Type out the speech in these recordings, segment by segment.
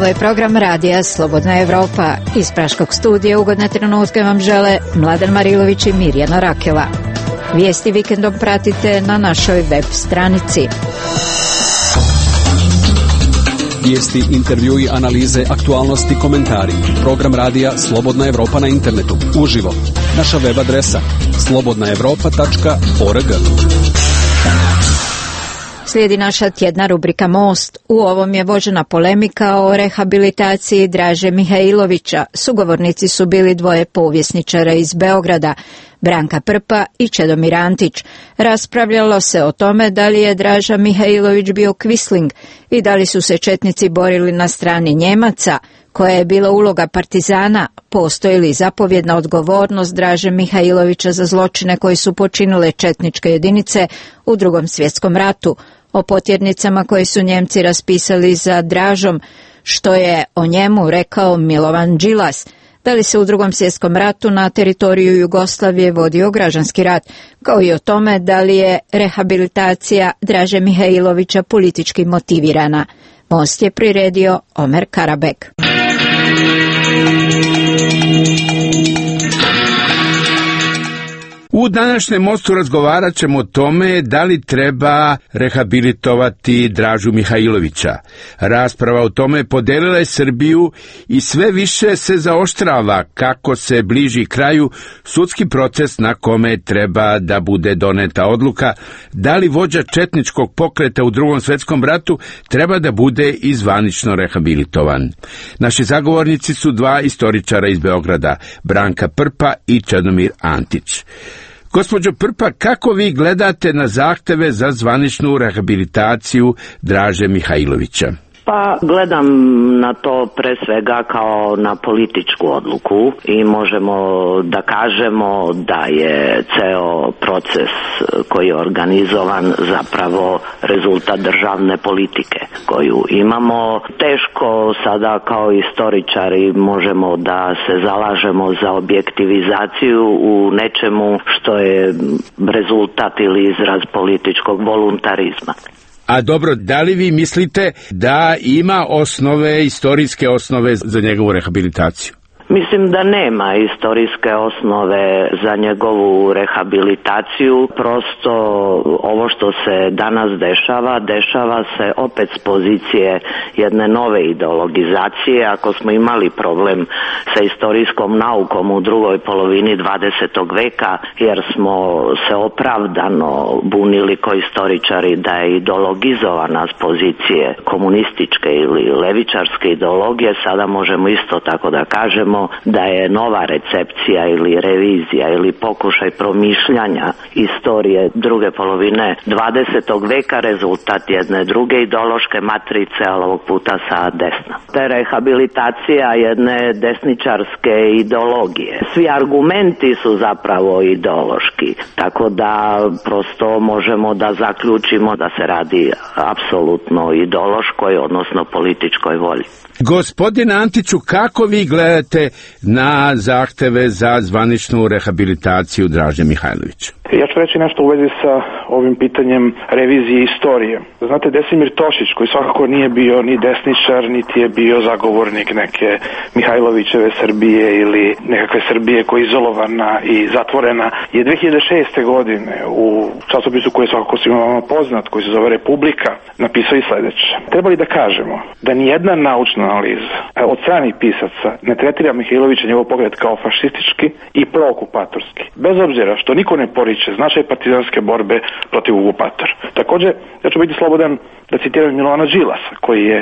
Ovo je program radija Slobodna Evropa. Iz Praškog studija ugodne trenutke vam žele Mladen Marilović i Mirjana Rakela. Vijesti vikendom pratite na našoj web stranici. Vijesti, intervjui, analize, aktualnosti, komentari. Program radija Slobodna Evropa na internetu. Uživo. Naša web adresa slobodnaevropa.org. Slijedi naša tjedna rubrika Most. U ovom je vođena polemika o rehabilitaciji Draže Mihajlovića. Sugovornici su bili dvoje povjesničara iz Beograda, Branka Prpa i Čedomir Antić. Raspravljalo se o tome da li je Draža Mihajlović bio kvisling i da li su se četnici borili na strani Njemaca, koja je bila uloga partizana, postoji li zapovjedna odgovornost Draže Mihajlovića za zločine koji su počinile četničke jedinice u Drugom svjetskom ratu, o potjernicama koje su Njemci raspisali za Dražom, što je o njemu rekao Milovan Đilas, da li se u Drugom svjetskom ratu na teritoriju Jugoslavije vodio građanski rat, kao i o tome da li je rehabilitacija Draže Mihajlovića politički motivirana. Most je priredio Omer Karabek. U današnjem Mostu razgovarat ćemo o tome da li treba rehabilitovati Dražu Mihajlovića. Rasprava o tome podelila je Srbiju i sve više se zaoštrava kako se bliži kraju sudski proces na kome treba da bude doneta odluka da li vođa četničkog pokreta u Drugom svjetskom ratu treba da bude i zvanično rehabilitovan. Naši zagovornici su dva istoričara iz Beograda, Branka Prpa i Čedomir Antić. Gospođo Prpa, kako vi gledate na zahteve za zvaničnu rehabilitaciju Draže Mihajlovića? Pa gledam na to pre svega kao na političku odluku i možemo da kažemo da je ceo proces koji je organizovan zapravo rezultat državne politike koju imamo. Teško sada kao istoričari možemo da se zalažemo za objektivizaciju u nečemu što je rezultat ili izraz političkog voluntarizma. A dobro, da li vi mislite da ima osnove, istorijske osnove za njegovu rehabilitaciju? Mislim da nema istorijske osnove za njegovu rehabilitaciju, prosto ovo što se danas dešava se opet s pozicije jedne nove ideologizacije. Ako smo imali problem sa istorijskom naukom u drugoj polovini 20. veka, jer smo se opravdano bunili kao istoričari da je ideologizovana s pozicije komunističke ili levičarske ideologije, sada možemo isto tako da kažemo da je nova recepcija ili revizija ili pokušaj promišljanja istorije druge polovine 20. veka rezultat jedne druge ideološke matrice, ali ovog puta sa desna. To je rehabilitacija jedne desničarske ideologije. Svi argumenti su zapravo ideološki, tako da prosto možemo da zaključimo da se radi apsolutno ideološkoj, odnosno političkoj volji. Gospodine Antiću, kako vi gledate na zahteve za zvaničnu rehabilitaciju Draže Mihajlovića? Ja ću reći nešto u vezi sa ovim pitanjem revizije istorije. Znate, Desimir Tošić, koji svakako nije bio ni desničar, niti je bio zagovornik neke Mihajlovićeve Srbije ili nekakve Srbije koja je izolovana i zatvorena, je 2006. godine u časopisu koji je svakako svima poznat, koji se zove Republika, napisao i sledeće. Trebali da kažemo da nijedna naučna analiza od stranih pisaca ne tretira Mihajlovića i njegov pokret kao fašistički i prookupatorski. Bez obzira što niko ne poriče značaj partizanske borbe protiv okupatora. Također, ja ću biti slobodan da citiram Milovana Đilasa, koji je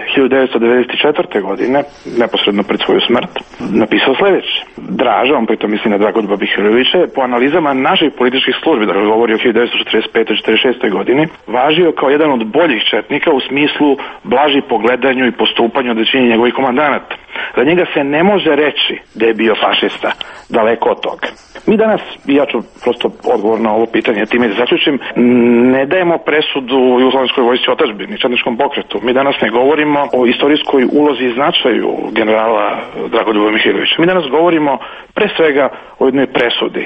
1994. godine, neposredno pred svoju smrt, napisao sljedeće. Draža, on pritom misli na Dragoljuba Mihajlovića, po analizama naših političkih službi, da govori o 1945-46. godini, važio kao jedan od boljih četnika u smislu blaži po gledanju i postupanju od većine njegovih komandanata. Za njega se ne može reći da je bio fašista, daleko od toga. Mi danas, i ja ću prosto odgovor na ovo pitanje time da zaključim, ne dajemo presudu Jugoslovenskoj vojsci otadžbini, četničkom pokretu. Mi danas ne govorimo o istorijskoj ulozi i značaju generala Dragoljuba Mihajlovića. Mi danas govorimo pre svega o jednoj presudi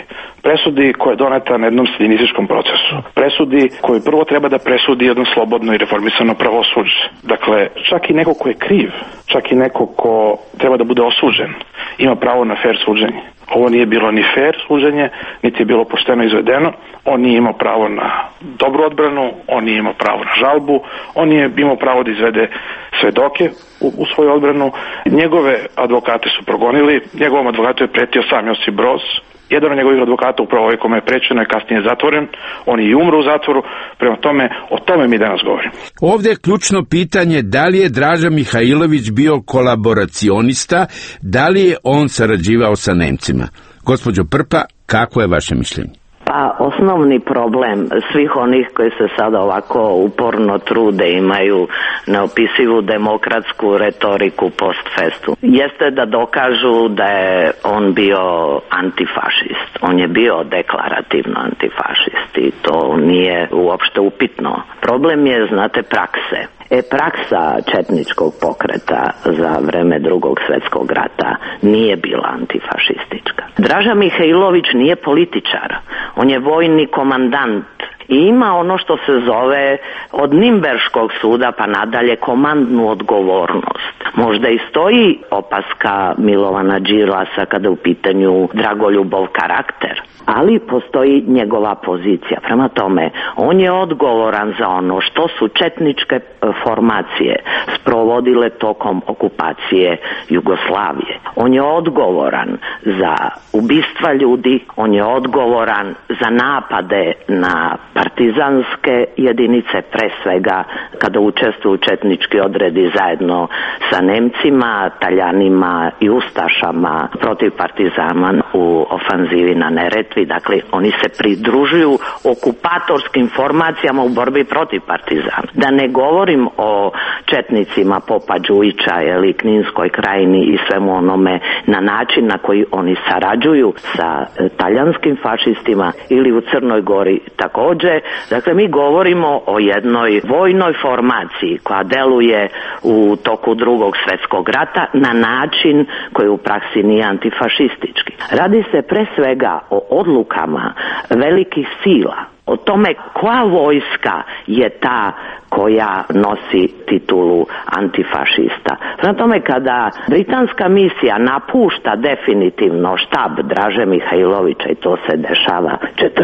presudi koja je doneta na jednom staljinističkom procesu. Presudi koju prvo treba da presudi jedno slobodno i reformisano pravosuđe. Dakle, čak i neko ko je kriv, čak i neko ko treba da bude osuđen, ima pravo na fair suđenje. Ovo nije bilo ni fair suđenje, niti je bilo pošteno izvedeno. On nije imao pravo na dobru odbranu, on nije imao pravo na žalbu, on nije imao pravo da izvede svedoke u svoju odbranu. Njegove advokate su progonili, njegovom advokatu je pretio sam Josip Broz. Jedan od njegovih advokata, upravo ovaj kome je prečeno, je kasnije zatvoren, on i umro u zatvoru, prema tome, o tome mi danas govorimo. Ovdje je ključno pitanje da li je Draža Mihajlović bio kolaboracionista, da li je on sarađivao sa Nemcima. Gospođo Prpa, kako je vaše mišljenje? Pa osnovni problem svih onih koji se sada ovako uporno trude, imaju neopisivu demokratsku retoriku post festum, jeste da dokažu da je on bio antifašist. On je bio deklarativno antifašist i to nije uopšte upitno. Problem je, znate, prakse. Praksa četničkog pokreta za vreme Drugog svjetskog rata nije bila antifašistička. Draža Mihajlović nije političar, on je vojni komandant i ima ono što se zove od Nimberškog suda pa nadalje komandnu odgovornost. Možda i stoji opaska Milovana Đilasa kada u pitanju Dragoljubov karakter, ali postoji njegova pozicija. Prema tome, on je odgovoran za ono što su četničke formacije sprovodile tokom okupacije Jugoslavije. On je odgovoran za ubistva ljudi, on je odgovoran za napade na partizanske jedinice, pre svega kada učestvuju četnički odredi zajedno sa Nemcima, Taljanima i Ustašama protiv partizana u ofanzivi na Neretvi. Dakle, oni se pridružuju okupatorskim formacijama u borbi protiv partizana. Da ne govorim o četnicima Popa Đujića, Kninskoj krajini i svemu onome na način na koji oni sarađuju sa talijanskim fašistima ili u Crnoj Gori također. Dakle, mi govorimo o jednoj vojnoj formaciji koja deluje u toku Drugog svjetskog rata na način koji u praksi nije antifašistički. Radi se pre svega o odlukama velikih sila, o tome koja vojska je ta koja nosi titulu antifašista. Prema tome, kada britanska misija napušta definitivno štab Draže Mihajlovića, i to se dešava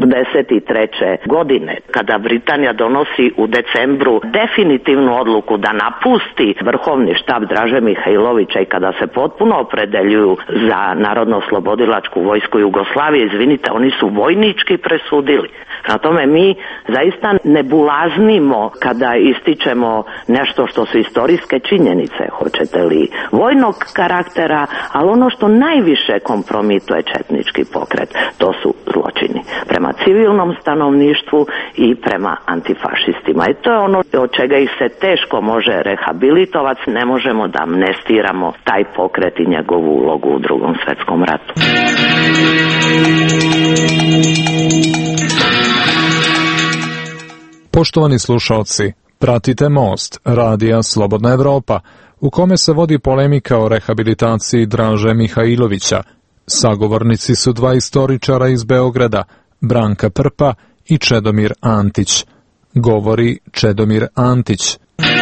1943. godine, kada Britanija donosi u decembru definitivnu odluku da napusti vrhovni štab Draže Mihajlovića i kada se potpuno opredeljuju za Narodno-oslobodilačku vojsku Jugoslavije, izvinite, oni su vojnički presudili. Prema tome, mi zaista ne bulaznimo kada ističemo nešto što su istorijske činjenice, hoćete li vojnog karaktera, ali ono što najviše kompromituje četnički pokret, to su zločini prema civilnom stanovništvu i prema antifašistima. I to je ono od čega ih se teško može rehabilitovati, ne možemo da amnestiramo taj pokret i njegovu ulogu u Drugom svjetskom ratu. Poštovani slušalci, pratite Most, radija Slobodna Evropa, u kome se vodi polemika o rehabilitaciji Draže Mihajlovića. Sagovornici su dva istoričara iz Beograda, Branka Prpa i Čedomir Antić. Govori Čedomir Antić.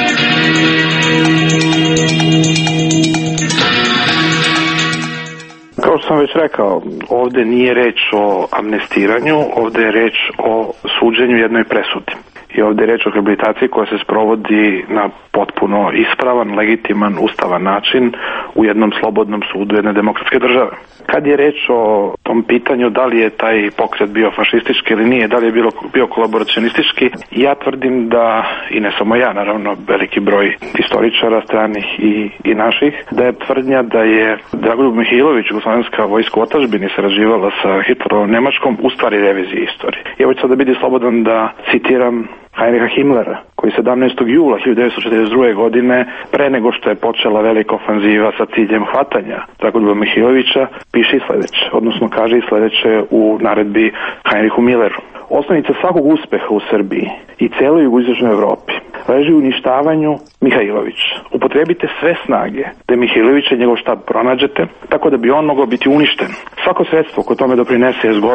Kao što sam već rekao, ovdje nije reč o amnestiranju, ovdje je reč o suđenju jednoj presudi. I ovdje je reč o rehabilitaciji koja se sprovodi na potpuno ispravan, legitiman, ustavan način u jednom slobodnom sudu jedne demokratske države. Kad je reč o tom pitanju da li je taj pokret bio fašistički ili nije, da li je bio kolaboracionistički, ja tvrdim da, i ne samo ja, naravno veliki broj istoričara stranih i naših, da je tvrdnja da je Dragoljub Mihajlović, jugoslovenska vojska u otadžbini, sarađivala sa Hitlerovom Nemačkom, u stvari revizije istorije. Ja hoću sada biti slobodan da citiram Heinricha Himmlera, koji 17. jula 1942. godine, pre nego što je počela velika ofanziva sa ciljem hvatanja Dragoljuba Mihajlovića, piše i sledeće, odnosno kaže i sledeće u naredbi Heinrichu Milleru. Osnovnica svakog uspeha u Srbiji i celoj jugoistočnoj Evropi leži u uništavanju Mihajlovića. Upotrebite sve snage da Mihajlovića i njegov štab pronađete, tako da bi on mogao biti uništen. Svako sredstvo koje tome doprinese je zgodno.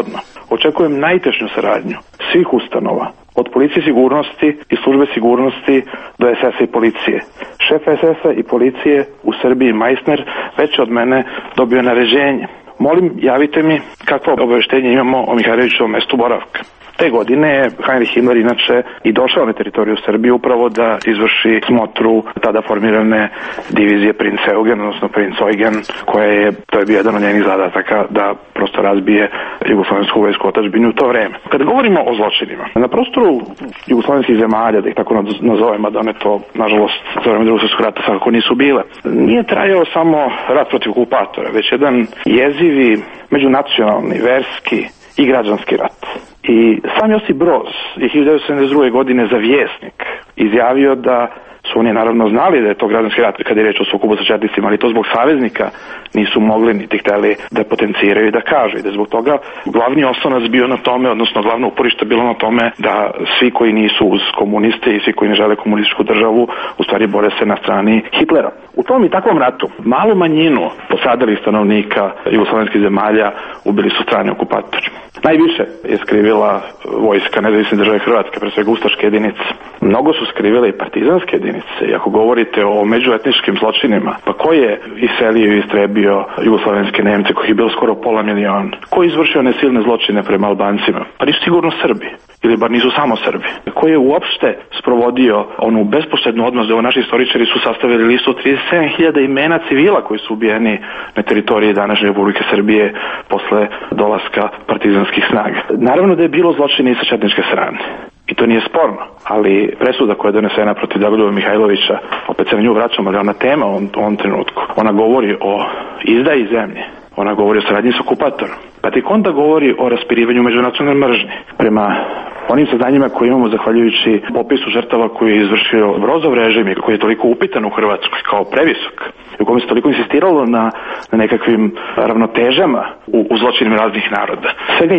očekujem najtešnju saradnju svih ustanova, od policije sigurnosti i službe sigurnosti do SS-a i policije. Šef SS-a i policije u Srbiji Majsner već od mene dobio naređenje. Molim, javite mi kakvo obaveštenje imamo o Mihajlovićevom mestu boravka. Te godine je Heinrich Himmler inače i došao na teritoriju Srbije upravo da izvrši smotru tada formirane divizije Prinz Eugen, odnosno Prinz Eugen, to je bio jedan od njenih zadataka da prosto razbije jugoslovensku vojsku otadžbinu u to vreme. Kada govorimo o zločinima, na prostoru jugoslovenskih zemalja, da ih tako nazovemo, da one to, nažalost, za vreme Drugog svjetskog rata svakako nisu bile, nije trajao samo rat protiv okupatora, već jedan jezivi, međunacionalni, verski i građanski rat. I sam Josip Broz je 1972. godine za Vjesnik izjavio da su oni naravno znali da je to građanski rat kad je reč o sukobu sa četnicima, ali to zbog saveznika nisu mogli niti hteli da potenciraju i da kažu. I da zbog toga glavni osnovac bio na tome, odnosno glavno uporište bilo na tome da svi koji nisu uz komuniste i svi koji ne žele komunističku državu u stvari bore se na strani Hitlera. U tom i takvom ratu malu manjinu posadalih stanovnika jugoslovenskih zemalja ubili su strani okupatori. Najviše je skrivila vojska Nezavisne države Hrvatske, pre svega ustaške jedinice. Mnogo su skrivile i partizanske jedinice. I ako govorite o međuetničkim zločinima, pa ko je iselio i istrebio jugoslovenske Nemce, koji je bilo skoro 500.000? Ko je izvršio nesilne zločine prema Albancima? Pa nisu sigurno Srbi. Ili bar nisu samo Srbi. Ko je uopšte sprovodio onu besposljednu odmazdu? Evo, naši istoričari su sastavili listu 37.000 imena civila koji su ubijeni na teritoriji današnje Republike Srbije posle dolaska partizanskih snaga. Naravno da je bilo zločine i sa četničke strane. I to nije sporno, ali presuda koja je donesena protiv Dragoljuba Mihajlovića, opet se na nju vraćamo, ali ona tema u ovom trenutku, ona govori o izdaji zemlje, ona govori o saradnji s okupatorom, pa tek onda govori o raspirivanju međunacionalne mržnje. Prema onim saznanjima koje imamo zahvaljujući popisu žrtava koji je izvršio Brozov režim i koji je toliko upitan u Hrvatskoj kao previsok, u kojem se toliko insistiralo na nekakvim ravnotežama u zločinima raznih naroda. Svega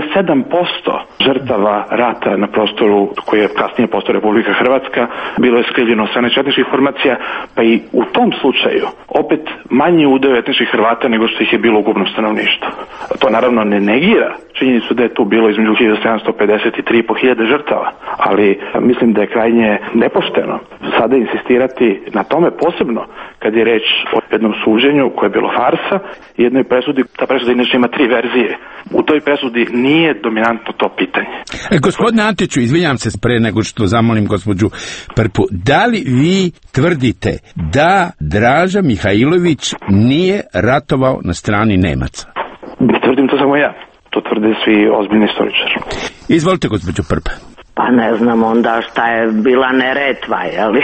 1,7% žrtava rata na prostoru koji je kasnije postao Republika Hrvatska bilo je skrivljeno od strane četničkih formacija, pa i u tom slučaju opet manji udeo etničkih Hrvata nego što ih je bilo u ukupnom stanovništvu. To naravno ne negira činjenicu da je tu bilo između 1750 i 3.500 žrtava, ali mislim da je krajnje nepošteno sada insistirati na tome, posebno kad je reč o jednom suđenju koje je bilo farsa i jednoj presudi. Ta presuda inače ima 3 verzije. U toj presudi nije dominantno to pitanje. Gospodine Antiću, izvinjam se pre nego što zamolim gospođu Prpu, da li vi tvrdite da Draža Mihajlović nije ratovao na strani Nemaca? Tvrdim to samo ja. To tvrde svi ozbiljni istoričari. Izvolite, gospođo Prpa. Pa ne znam onda šta je bila Neretva, jeli?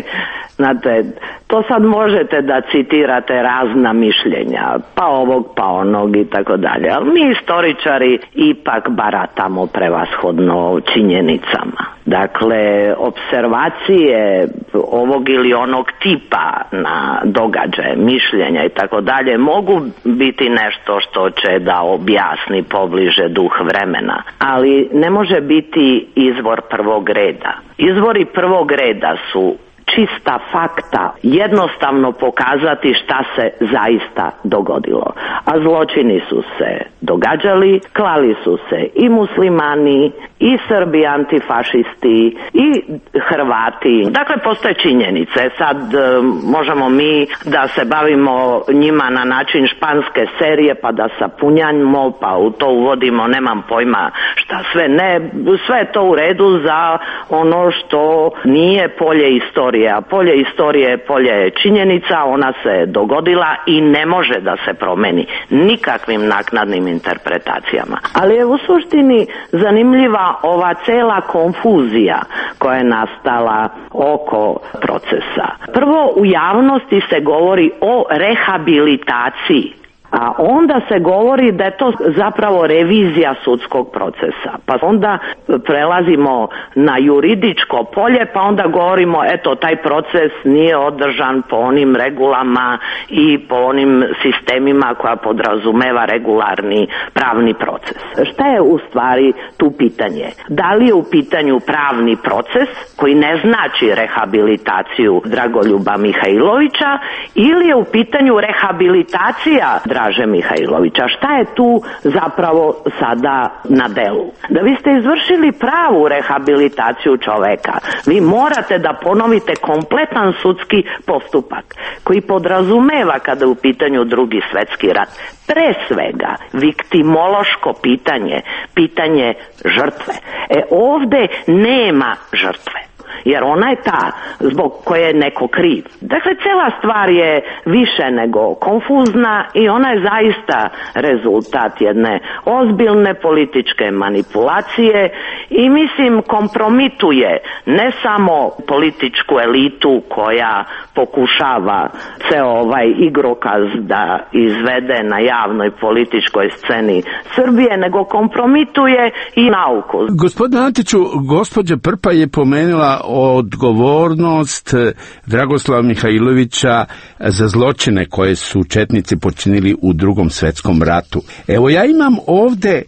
Znate, to sad možete da citirate razna mišljenja, pa ovog, pa onog i tako dalje, ali mi istoričari ipak baratamo prevashodno činjenicama. Dakle, observacije ovog ili onog tipa na događaje, mišljenja i tako dalje mogu biti nešto što će da objasni pobliže duh vremena, ali ne može biti izvor prvog reda. Izvori prvog reda su čista fakta, jednostavno pokazati šta se zaista dogodilo. A zločini su se događali, klali su se i muslimani, i Srbi antifašisti, i Hrvati. Dakle, postoje činjenice. Sad možemo mi da se bavimo njima na način španske serije, pa da sapunjamo, pa u to uvodimo, nemam pojma šta sve. Ne, sve je to u redu za ono što nije polje istorije. A polje istorije je polje činjenica, ona se dogodila i ne može da se promeni nikakvim naknadnim interpretacijama. Ali je u suštini zanimljiva ova cela konfuzija koja je nastala oko procesa. Prvo, u javnosti se govori o rehabilitaciji, a onda se govori da je to zapravo revizija sudskog procesa. Pa onda prelazimo na juridičko polje, pa onda govorimo, eto, taj proces nije održan po onim regulama i po onim sistemima koja podrazumeva regularni pravni proces. Šta je u stvari tu pitanje? Da li je u pitanju pravni proces koji ne znači rehabilitaciju Dragoljuba Mihajlovića ili je u pitanju rehabilitacija Draže Mihajlovića. Šta je tu zapravo sada na delu? Da vi ste izvršili pravu rehabilitaciju čoveka, vi morate da ponovite kompletan sudski postupak koji podrazumeva, kada je u pitanju Drugi svjetski rat, pre svega viktimološko pitanje žrtve. Ovde nema žrtve, jer ona je ta zbog koje je neko kriv. Dakle, cela stvar je više nego konfuzna i ona je zaista rezultat jedne ozbiljne političke manipulacije i mislim kompromituje ne samo političku elitu koja pokušava ceo ovaj igrokaz da izvede na javnoj političkoj sceni Srbije, nego kompromituje i nauku. Gospodine Antiću, gospođa Prpa je pomenula odgovornost Dragoslava Mihajlovića za zločine koje su četnici počinili u Drugom svjetskom ratu. Evo, ja imam ovde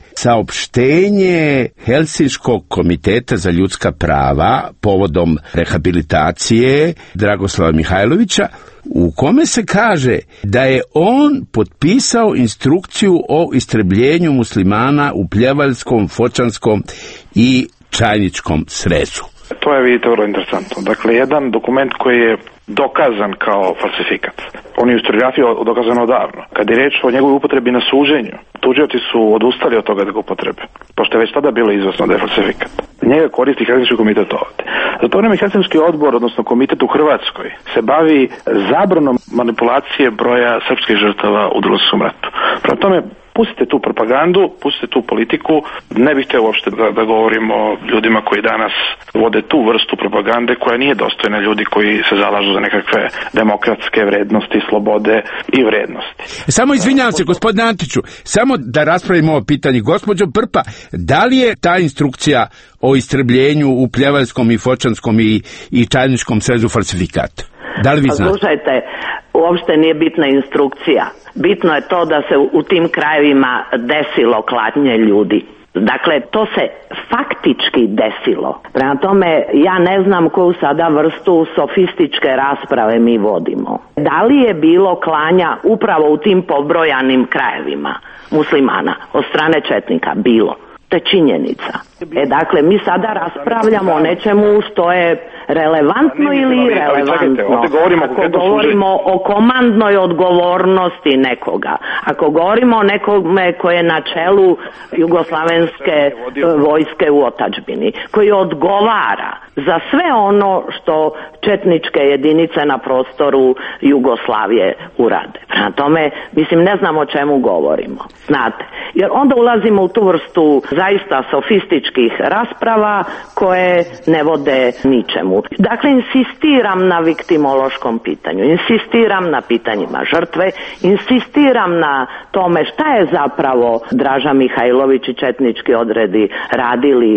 saopštenje Helsinškog komiteta za ljudska prava povodom rehabilitacije Dragoslava Mihajlovića, u kome se kaže da je on potpisao instrukciju o istrebljenju muslimana u Pljevaljskom, Fočanskom i Čajničkom srezu. To je, vidite, vrlo interesantno. Dakle, jedan dokument koji je dokazan kao falsifikat. On je u historiografiji dokazan odavno. Kad je reč o njegovoj upotrebi na suđenju, tužioci su odustali od toga da ga upotrebe, pošto je već tada bilo izvesno da je falsifikat. Njega koristi Helsinški komitet ovdje. Za to vreme Helsinški odbor, odnosno komitet u Hrvatskoj, se bavi zabranom manipulacije broja srpskih žrtava u Drugom svjetskom ratu. Prema tome, pustite tu propagandu, pustite tu politiku. Ne bih htio uopšte da govorimo o ljudima koji danas vode tu vrstu propagande koja nije dostojna ljudi koji se zalažu za nekakve demokratske vrednosti, slobode i vrednosti. Samo izvinjavam se, gospodine Antiću, samo da raspravimo ovo pitanje. Gospođo Prpa, da li je ta instrukcija o istrebljenju u Pljevaljskom i Fočanskom i Čajničkom srezu falsifikat? Da li vi znate? Slušajte, uopšte nije bitna instrukcija. Bitno je to da se u tim krajevima desilo klatnje ljudi. Dakle, to se faktički desilo. Prema tome, ja ne znam koju sada vrstu sofističke rasprave mi vodimo. Da li je bilo klanja upravo u tim pobrojanim krajevima muslimana od strane četnika? Bilo. To je činjenica. Dakle, mi sada raspravljamo o nečemu što je relevantno ili irelevantno. Ako govorimo o komandnoj odgovornosti nekoga, ako govorimo o nekome koje je na čelu jugoslavenske vojske u otadžbini, koji odgovara za sve ono što četničke jedinice na prostoru Jugoslavije urade. Prema tome, mislim, ne znam o čemu govorimo. Znate, jer onda ulazimo u tu vrstu zaista sofističkih rasprava koje ne vode ničemu. Dakle, insistiram na viktimološkom pitanju, insistiram na pitanjima žrtve, insistiram na tome šta je zapravo Draža Mihajlović i četnički odredi radili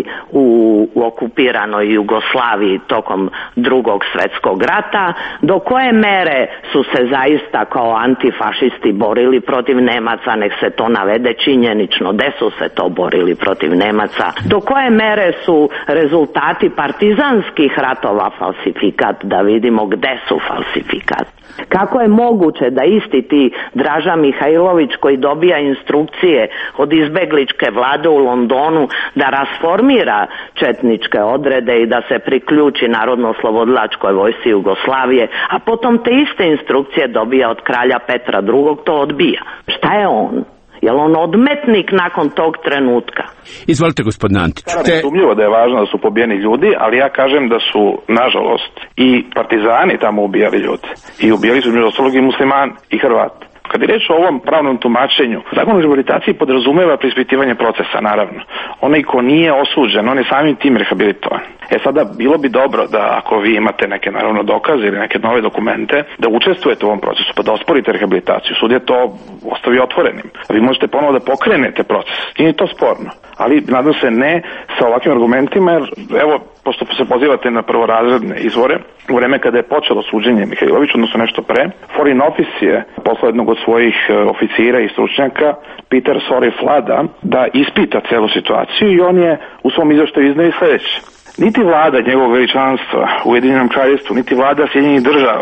u okupiranoj Jugoslaviji tokom Drugog svjetskog rata, do koje mere su se zaista kao antifašisti borili protiv Nemaca, nek se to navede činjenično, gde su se to borili protiv Nemaca, do koje mere su rezultati partizanskih ratova falsifikat, da vidimo gde su falsifikat. Kako je moguće da isti ti Draža Mihajlović koji dobija instrukcije od izbegličke vlade u Londonu da rasformira četničke odrede i da se priključi Narodno-oslobodilačkoj vojsci Jugoslavije, a potom te iste instrukcije dobija od kralja Petra II, to odbija. Šta je on? Je li on odmetnik nakon tog trenutka? Izvolite, gospodine Antić. Sumnjivo da je važno da su pobijeni ljudi, ali ja kažem da su, nažalost, i partizani tamo ubijali ljudi. I ubijali su među ostalog i muslimani i Hrvati. Kad je reč o ovom pravnom tumačenju, zakon o rehabilitaciji podrazumeva preispitivanje procesa, naravno. Onaj ko nije osuđen, on je samim tim rehabilitovan. Sada, bilo bi dobro da ako vi imate neke, naravno, dokaze ili neke nove dokumente, da učestvujete u ovom procesu, pa da osporite rehabilitaciju. Sud je to ostavi otvorenim. Vi možete ponovo da pokrenete proces. Nije to sporno. Ali, nadam se, ne sa ovakvim argumentima, jer, evo, pošto se pozivate na prvorazredne izvore, u vreme kada je počelo suđenje Mihajloviću, odnosno nešto pre, Foreign Office je poslao jednog od svojih oficira i stručnjaka, Peter Sori Flada, da ispita celu situaciju i on je u svom izveštaju izneo sljedeće. Niti vlada njegovog veličanstva u Ujedinjenom kraljevstvu, niti vlada Sjedinjenih država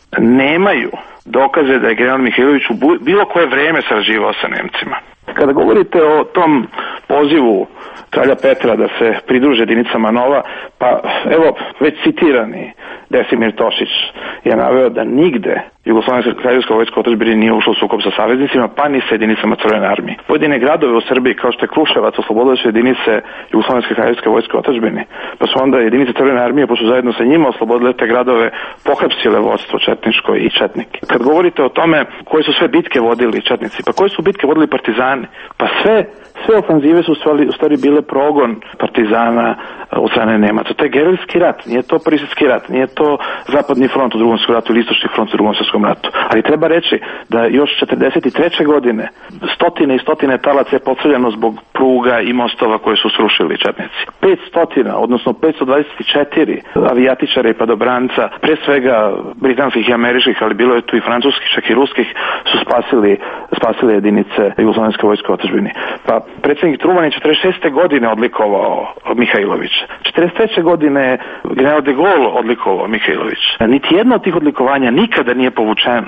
nemaju dokaze da je general Mihajlović u bilo koje vreme sarađivao sa Nemcima. Kada govorite o tom pozivu kralja Petra da se pridruže jedinicama NOVA, pa evo već citirani Desimir Tošić je naveo da nigde Jugoslovenska kraljevska vojska otadžbine nije ušla u sukob sa saveznicima, pa ni sa jedinicama Crvene armije. Pojedine gradove u Srbiji, kao što je Kruševac, oslobodile su jedinice Jugoslovenske kraljevske vojske otadžbine, pa su onda jedinice Crvene armije, pa su zajedno sa njima oslobodile te gradove, pohapsile vodstvo četničko i četnike. Kad govorite o tome koje su sve bitke vodili četnici, pa koje su bitke vodili partizani, pa sve ofanzive su u stvari bile progon partizana od strane Nemaca. To je gerilski rat, nije to Prvi svjetski rat, nije to Zapadni front u Drugom svjetskom ratu ili Istočni front u Drugom svjetskom ratu. Ali treba reći da još 43. godine stotine i stotine talaca je potreljeno zbog pruga i mostova koje su srušili četnici. 500, odnosno 524 avijatičara i padobranca, pre svega britanskih i američkih, ali bilo je tu i francuskih, čak i ruskih, su spasili jedinice Jugoslovenske vojske otadžbine. Pa predsjednik Truman je 46. godine odlikovao Mihajlović. 43. godine je general de Gaulle odlikovao Mihajlović. Niti jedno od tih odlikovanja nikada nije povučeno.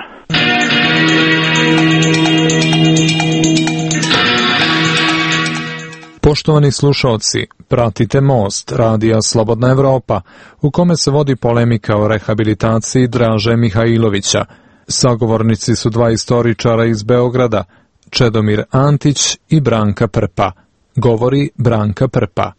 Poštovani slušalci, pratite Most, radija Slobodna Evropa, u kome se vodi polemika o rehabilitaciji Draže Mihajlovića. Sagovornici su dva istoričara iz Beograda, Čedomir Antić i Branka Prpa. Govori Branka Prpa.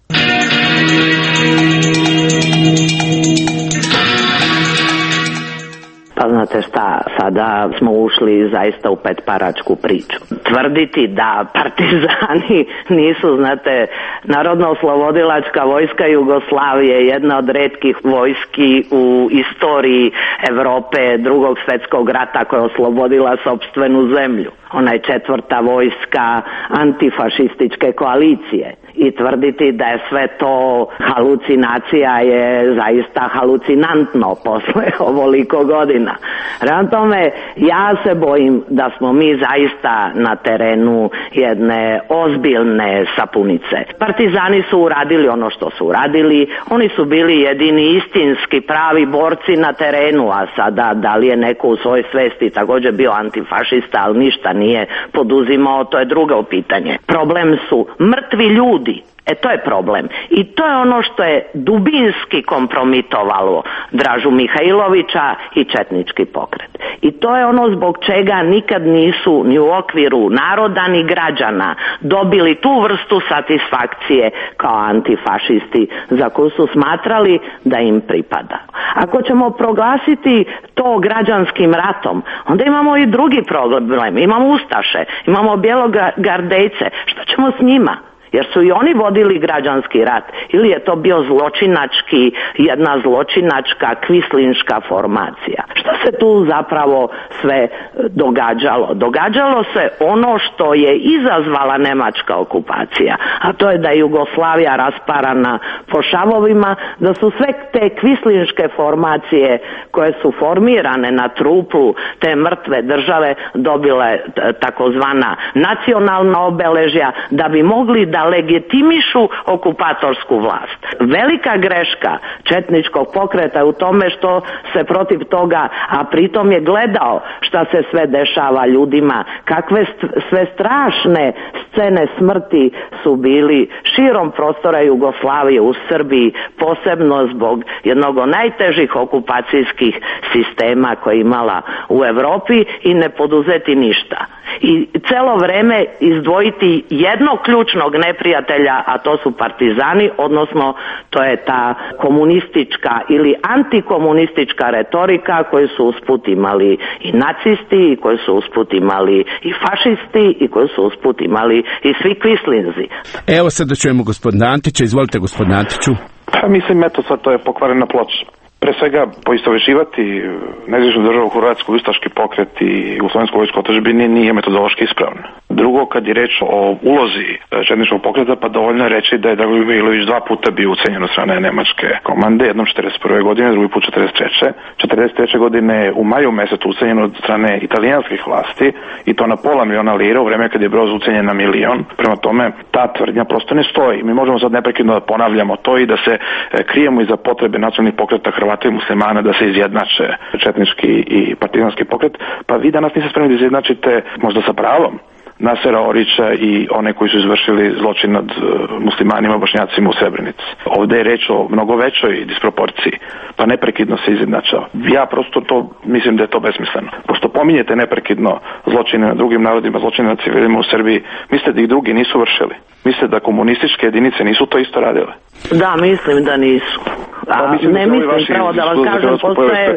Pa znate šta, sada smo ušli zaista u petparačku priču. Tvrditi da partizani nisu, znate, Narodno-oslobodilačka vojska Jugoslavije, jedna od retkih vojski u istoriji Evrope Drugog svjetskog rata koja je oslobodila sopstvenu zemlju. Ona je 4. vojska antifašističke koalicije. I tvrditi da je sve to halucinacija je zaista halucinantno posle ovoliko godina. Prema tome, ja se bojim da smo mi zaista na terenu jedne ozbiljne sapunice. Partizani su uradili ono što su uradili, oni su bili jedini istinski pravi borci na terenu, a sada da li je neko u svojoj svesti također bio antifašista, ali ništa nije poduzimao, to je drugo pitanje. Problem su mrtvi ljudi. To je problem. I to je ono što je dubinski kompromitovalo Dražu Mihajlovića i četnički pokret. I to je ono zbog čega nikad nisu ni u okviru naroda ni građana dobili tu vrstu satisfakcije kao antifašisti za koju su smatrali da im pripada. Ako ćemo proglasiti to građanskim ratom, onda imamo i drugi problem. Imamo ustaše, imamo bjelogardejce. Što ćemo s njima? Jer su i oni vodili građanski rat, ili je to bio jedna zločinačka kvislinška formacija. Što se tu zapravo sve događalo? Događalo se ono što je izazvala nemačka okupacija, a to je da je Jugoslavija rasparana po šavovima, da su sve te kvislinške formacije koje su formirane na truplu te mrtve države dobile takozvana nacionalna obeležja da bi mogli da legitimišu okupatorsku vlast. Velika greška četničkog pokreta je u tome što se protiv toga, a pritom je gledao šta se sve dešava ljudima, kakve sve strašne scene smrti su bili širom prostora Jugoslavije u Srbiji, posebno zbog jednog od najtežih okupacijskih sistema koje je imala u Evropi i ne poduzeti ništa. I celo vreme izdvojiti jednog ključnog neprijatelja, a to su partizani, odnosno to je ta komunistička ili antikomunistička retorika koju su usput imali i nacisti, i koju su usput imali i fašisti, i koju su usput imali i svi kvislinzi. Evo sad da čujemo gospodina Antića. Izvolite, gospodine Antiću. Pa mislim, eto sad to je pokvarena ploča. Pre svega, poistovjećivati nezavisnu državu Hrvatsku, ustaški pokret i Jugoslovensku vojsku otadžbine nije metodološki ispravno. Drugo, kad je reč o ulozi četničkog pokreta, pa dovoljno je reći da je Dragoljub Mihajlović 2 puta bio ucenjen od strane nemačke komande, jednom 41. godine, drugi put 43. 43. godine u maju mesecu ucenjen od strane italijanskih vlasti i to na $500.000 lira u vreme kad je Broz ucenjen na 1 milion. Prema tome, ta tvrdnja prosto ne stoji. Mi možemo sad neprekidno da ponavljamo to i da se krijemo iza potrebe nacionalnih pokreta Hrvata i muslimana da se izjednače četnički i partizanski pokret, pa vi danas niste spremni da izjednačite možda sa pravom Nasera Orića i one koji su izvršili zločin nad muslimanima, bošnjacima u Srebrenici. Ovdje je reč o mnogo većoj disproporciji, pa neprekidno se izjednačava. Ja prosto to mislim da je to besmisleno. Pošto pominjete neprekidno zločine na drugim narodima, zločine nad civilima u Srbiji, mislite da ih drugi nisu vršili? Mislite da komunističke jedinice nisu to isto radile? Da, mislim da nisu. Ne mislim, pravo da vam kažem, postoje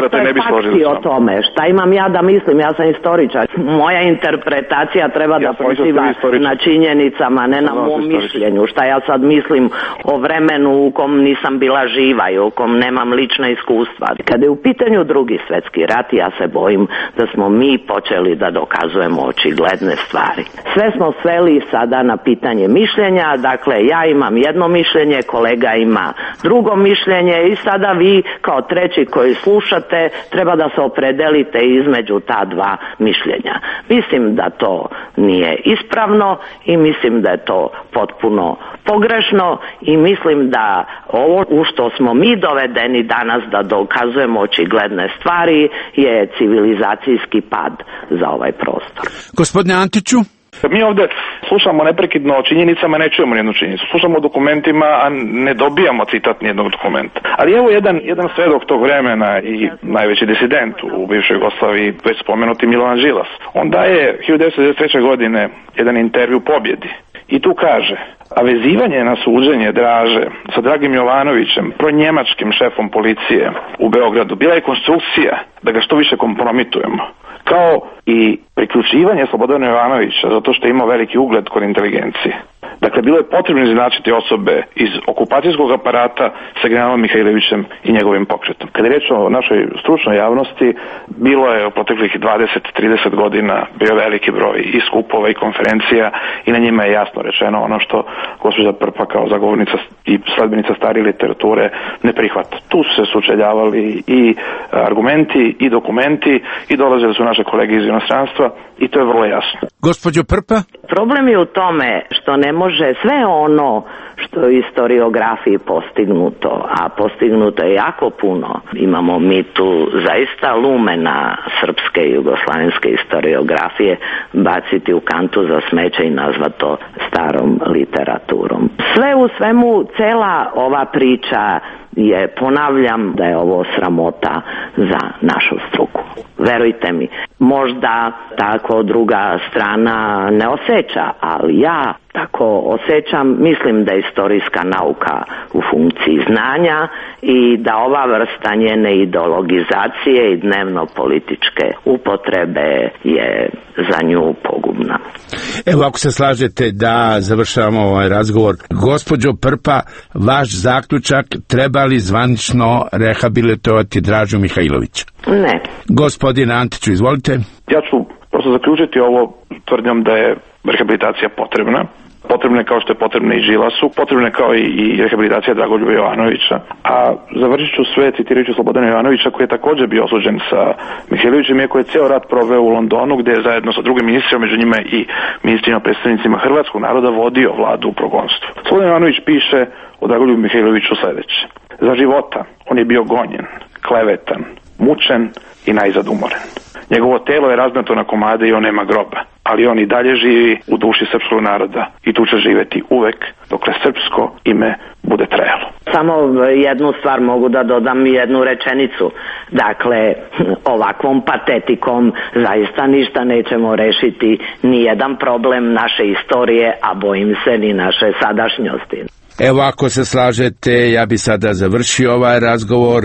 fakti o tome. Šta imam ja da mislim, ja sam istoričar. Moja interpretacija treba da počiva na činjenicama, ne na mom mišljenju. Šta ja sad mislim o vremenu u kom nisam bila živa i u kom nemam lična iskustva. Kada je u pitanju Drugi svjetski rat, ja se bojim da smo mi počeli da dokazujemo očigledne stvari. Sve smo sveli sada na pitanje mišljenja, dakle ja imam jedno mišljenje, kolega ima drugo mišljenje i sada vi kao treći koji slušate treba da se opredelite između ta dva mišljenja. Mislim da to nije ispravno i mislim da je to potpuno pogrešno i mislim da ovo u što smo mi dovedeni danas da dokazujemo očigledne stvari je civilizacijski pad za ovaj prostor. Gospodine Antiću? Mi ovdje slušamo neprekidno o činjenicama, ne čujemo nijednu činjenicu. Slušamo o dokumentima, a ne dobijamo citat nijednog dokumenta. Ali evo jedan svedok tog vremena i najveći disident u bivšoj Jugoslaviji, već spomenuti Milovan Žilas. On daje 1993. godine jedan intervju Pobjedi i tu kaže: a vezivanje na suđenje Draže sa Dragim Jovanovićem, pronjemačkim šefom policije u Beogradu, bila je konstrukcija da ga što više kompromitujemo. Kao i priključivanje Slobodana Jovanovića zato što je imao veliki ugled kod inteligencije. Dakle, bilo je potrebno izjednačiti osobe iz okupacijskog aparata sa generalom Mihajlovićem i njegovim pokretom. Kada je reč o našoj stručnoj javnosti, bilo je u proteklih 20-30 godina bio veliki broj i skupova i konferencija i na njima je jasno rečeno ono što gospođa Prpa kao zagovornica i sledbenica starije literature ne prihvata. Tu su se sučeljavali i argumenti i dokumenti i dolazili su naše kolege iz inostranstva i to je vrlo jasno. Gospođo Prpa? Problem je u tome što ne može sve ono što je u historiografiji postignuto, a postignuto je jako puno. Imamo mi tu zaista lumena srpske i jugoslavenske historiografije baciti u kantu za smeće i nazvati to starom literaturom. Sve u svemu, cela ova priča je, ponavljam, da je ovo sramota za našu struku. Verujte mi, možda tako druga strana ne osjeća, ali ja tako osjećam. Mislim da je istorijska nauka u funkciji znanja i da ova vrsta njene ideologizacije i dnevno političke upotrebe je za nju pogubna. Evo, ako se slažete da završavamo ovaj razgovor, gospođo Prpa, vaš zaključak: treba li zvanično rehabilitovati Dražu Mihajlovića? Ne. Gospodin Antiću, izvolite. Ja ću prosto zaključiti ovo tvrdnjom da je rehabilitacija potrebna. Potrebna je kao što je potrebna i Žilasu, potrebna je kao i rehabilitacija Dragoljuba Jovanovića. A završit ću sve citirajući Slobodana Jovanovića, koji je također bio osuđen sa Mihajlovićem, iako je ceo rat proveo u Londonu, gdje je zajedno sa drugim ministrima, među njima i ministrima predstavnicima hrvatskog naroda, vodio vladu u progonstvu. Slobodan Jovanović piše o Dragoljubu Mihajloviću sledeće: za života on je bio gonjen, klevetan, mučen i najzad umoren. Njegovo telo je razmeto na komade i on nema groba, ali on i dalje živi u duši srpskog naroda i tu će živjeti uvek dokle srpsko ime bude trajalo. Samo jednu stvar mogu da dodam, jednu rečenicu. Dakle, ovakvom patetikom zaista ništa nećemo rešiti, ni jedan problem naše istorije, a bojim se ni naše sadašnjosti. Evo, ako se slažete, ja bi sada završio ovaj razgovor.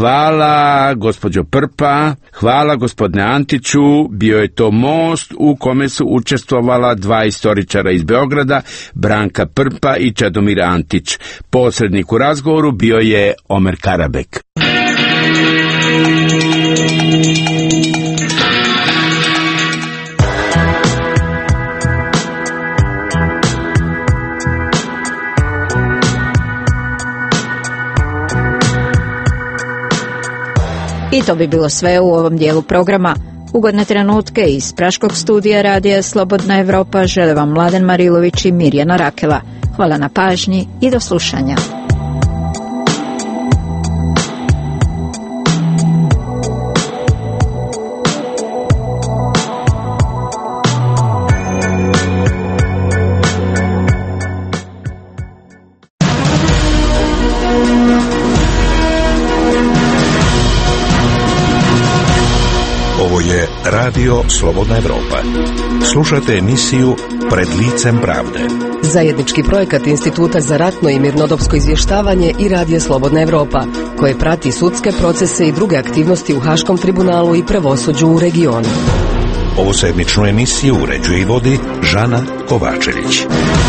Hvala gospođo Prpa, hvala gospodine Antiću. Bio je to most u kome su učestvovala dva istoričara iz Beograda, Branka Prpa i Čedomir Antić. Posrednik u razgovoru bio je Omer Karabek. I to bi bilo sve u ovom dijelu programa. Ugodne trenutke iz Praškog studija Radija Slobodna Evropa žele vam Mladen Marilović i Mirjana Rakela. Hvala na pažnji i do slušanja. Radio Slobodna Evropa. Slušajte emisiju Pred licem pravde. Zajednički projekat Instituta za ratno i mirnodopsko izvještavanje i Radija Slobodna Evropa, koje prati sudske procese i druge aktivnosti u Haškom tribunalu i pravosuđu u regionu. Ovu sedmičnu emisiju uređuje i vodi Žana Kovačević.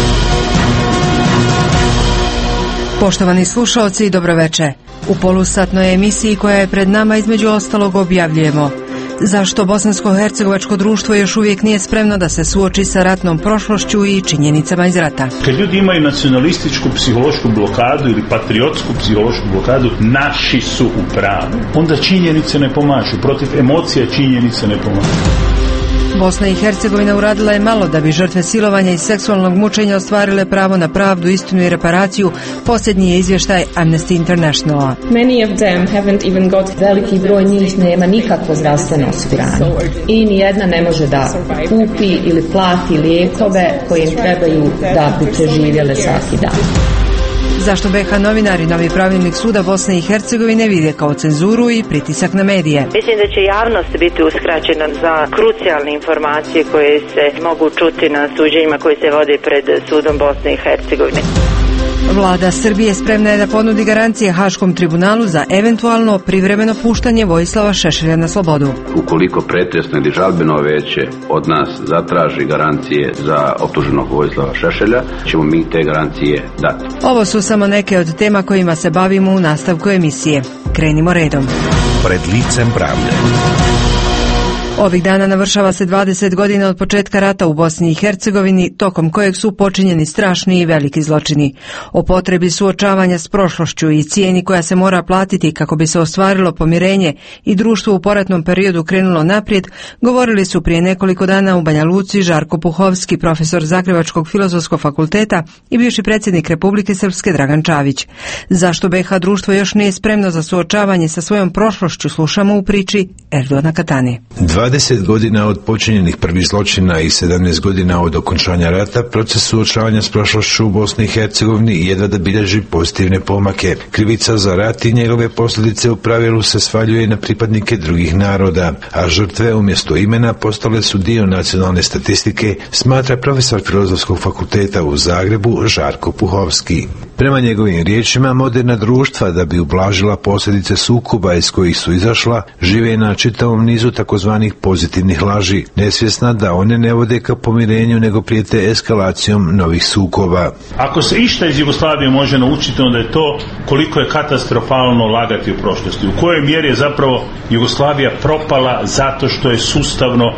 Poštovani slušaoci, dobroveče. U polusatnoj emisiji koja je pred nama između ostalog objavljujemo: zašto bosansko-hercegovačko društvo još uvijek nije spremno da se suoči sa ratnom prošlošću i činjenicama iz rata. Kad ljudi imaju nacionalističku psihološku blokadu ili patriotsku psihološku blokadu, naši su u pravu. Onda činjenice ne pomažu, protiv emocija činjenice ne pomažu. Bosna i Hercegovina uradila je malo da bi žrtve silovanja i seksualnog mučenja ostvarile pravo na pravdu, istinu i reparaciju, posljednji je izvještaj Amnesty Internationala. Many of them haven't even got, veliki broj njih nema nikakvo zdravstveno osiguranje i nijedna ne može da kupi ili plati lijekove koje im trebaju da bi preživjele svaki dan. Zašto BiH novinari novi pravilnik suda Bosne i Hercegovine vide kao cenzuru i pritisak na medije? Mislim da će javnost biti uskraćena za krucijalne informacije koje se mogu čuti na suđenjima koji se vode pred sudom Bosne i Hercegovine. Vlada Srbije spremna je da ponudi garancije Haškom tribunalu za eventualno privremeno puštanje Vojislava Šešelja na slobodu. Ukoliko pretresno ili žalbeno veće od nas zatraži garancije za optuženog Vojislava Šešelja, ćemo mi te garancije dati. Ovo su samo neke od tema kojima se bavimo u nastavku emisije. Krenimo redom. Pred licem pravde. Ovih dana navršava se 20 godina od početka rata u Bosni i Hercegovini, tokom kojeg su počinjeni strašni i veliki zločini. O potrebi suočavanja s prošlošću i cijeni koja se mora platiti kako bi se ostvarilo pomirenje i društvo u poratnom periodu krenulo naprijed, govorili su prije nekoliko dana u Banja Luci Žarko Puhovski, profesor Zagrebačkog filozofskog fakulteta i bivši predsjednik Republike Srpske Dragan Čavić. Zašto BiH društvo još nije spremno za suočavanje sa svojom prošlošću, slušamo u priči Erdoana Katane. 20 godina od počinjenih prvih zločina i 17 godina od okončanja rata, proces suočavanja s prošlošću u Bosni i Hercegovini jedva da bilježi pozitivne pomake. Krivica za rat i njegove posljedice u pravilu se svaljuje na pripadnike drugih naroda, a žrtve umjesto imena postale su dio nacionalne statistike, smatra profesor Filozofskog fakulteta u Zagrebu Žarko Puhovski. Prema njegovim riječima, moderna društva, da bi ublažila posljedice sukoba iz kojih su izašla, žive na čitavom nizu takozvanih pozitivnih laži, nesvjesna da one ne vode ka pomirenju nego prijete eskalacijom novih sukoba. Ako se išta iz Jugoslavije može naučiti, onda je to koliko je katastrofalno lagati u prošlosti. U kojoj mjeri je zapravo Jugoslavija propala zato što je sustavno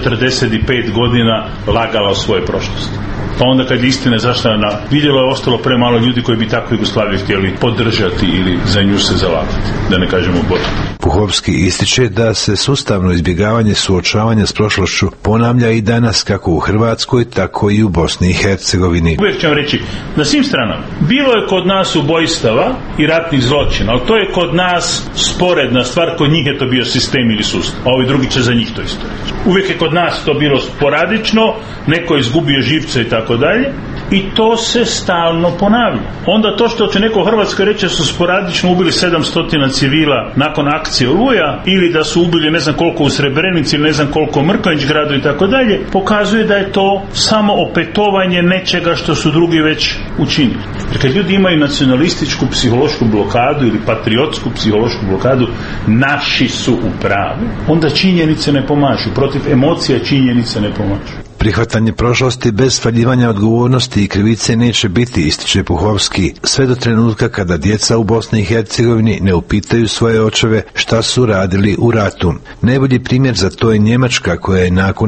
45 godina lagala o svojoj prošlosti. Pa onda kad je istina izašla na vidjelo, je ostalo premalo ljudi koji bi takvu Jugoslaviju htjeli podržati ili za nju se zalagati, da ne kažemo boriti. Puhovski ističe da se sustavno izbjegavanje suočavanja s prošlošću ponavlja i danas kako u Hrvatskoj, tako i u Bosni i Hercegovini. Uvijek ćemo reći, na svim stranama, bilo je kod nas ubojstava i ratnih zločina, ali to je kod nas sporedna stvar, kod njih je to bio sistem ili sustav, a ovi drugi će za njih to isto reći. Uvijek je kod nas to bilo sporadično, neko je izgubio živce i tako dalje, i to se stalno ponavlja. Onda to što će neko u Hrvatskoj reći su sporadično ubili 700 civila nakon akcije Oluja, ili da su ubili ne znam koliko u Srebrenici ili ne znam koliko u Mrkonjić gradu i tako dalje, pokazuje da je to samo opetovanje nečega što su drugi već učinili. Jer kad ljudi imaju nacionalističku psihološku blokadu ili patriotsku psihološku blokadu, naši su u pravu, onda činjenice ne pomažu. Protiv emocija činjenice ne pomažu. Prihvatanje prošlosti bez svaljivanja odgovornosti i krivice neće biti, ističe Puhovski, sve do trenutka kada djeca u Bosni i Hercegovini ne upitaju svoje očeve šta su radili u ratu. Najbolji primjer za to je Njemačka, koja je nakon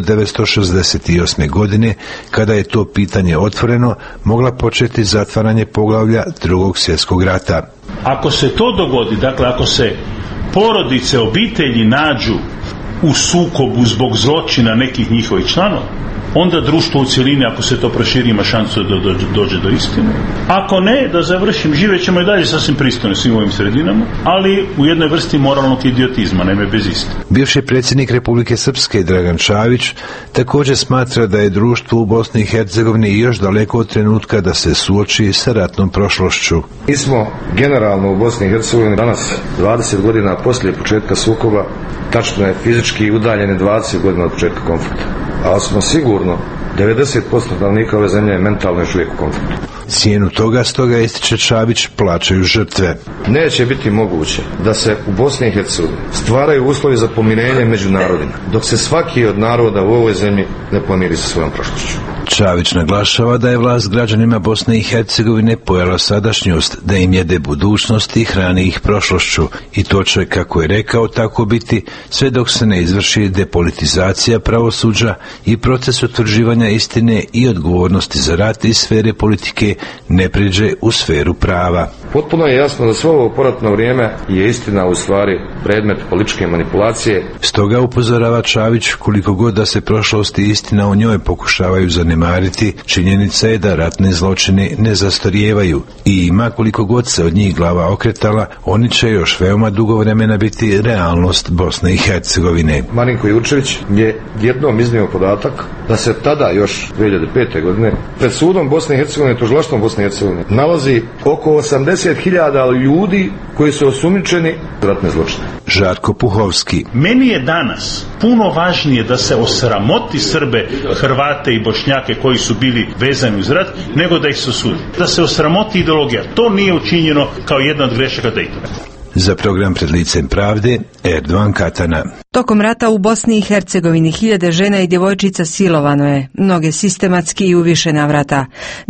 1968. godine, kada je to pitanje otvoreno, mogla početi zatvaranje poglavlja Drugog svjetskog rata. Ako se to dogodi, dakle ako se porodice, obitelji nađu u sukobu zbog zločina nekih njihovih članova, onda društvo u cjelini, ako se to proširi, ima šansu da dođe do istine. Ako ne, da završim, živećemo i dalje sasvim pristojno svim ovim sredinama, ali u jednoj vrsti moralnog idiotizma, naime bez istine. Bivši predsjednik Republike Srpske Dragan Čavić također smatra da je društvo u Bosni i Hercegovini još daleko od trenutka da se suoči sa ratnom prošlošću. Mi smo generalno u Bosni i Hercegovini danas, 20 godina poslije početka sukoba, tačno je fizički udaljeni 20 godina od početka konflikta. Ali smo sigurno 90% stanovnika ove zemlje je mentalno još uvijek u konfliktu. Cijenu toga, stoga ističe Čavić, plaćaju žrtve. Neće biti moguće da se u Bosni i Hercegovini stvaraju uslovi za pomirenje među narodima, dok se svaki od naroda u ovoj zemlji ne pomiri sa svojom prošlošću. Čavić naglašava da je vlast građanima Bosne i Hercegovine pojela sadašnjost, da im jede budućnost i hrani ih prošlošću. I to će, kako je rekao, tako biti sve dok se ne izvrši depolitizacija pravosuđa i proces utvrđivanja istine i odgovornosti za rat iz sfere politike ne priđe u sferu prava. Potpuno je jasno da sve ovo poratno vrijeme je istina u stvari predmet političke manipulacije. Stoga upozorava Čavić, koliko god da se prošlost i istina o njoj pokušavaju zanemariti, činjenica je da ratne zločine ne zastarijevaju i ima koliko god se od njih glava okretala, oni će još veoma dugo vremena biti realnost Bosne i Hercegovine. Marinko Jurčević je jednom iznio podatak da se tada još 2005. godine pred sudom Bosne i Hercegovine, tužilaštvom Bosne i Hercegovine, nalazi oko 80.000 ljudi koji su osumnjičeni za ratne zločine. Žarko Puhovski. Meni je danas puno važnije da se osramoti Srbe, Hrvate i Bošnjake koji su bili vezani uz rat, nego da ih se osudi. Da se osramoti ideologija. To nije učinjeno kao jedna od grešaka Daytona. Za program Pred licem pravde, Erdogan Katana. Tokom rata u Bosni i Hercegovini hiljade žena i djevojčica silovano je, mnoge sistematski i u više navrata.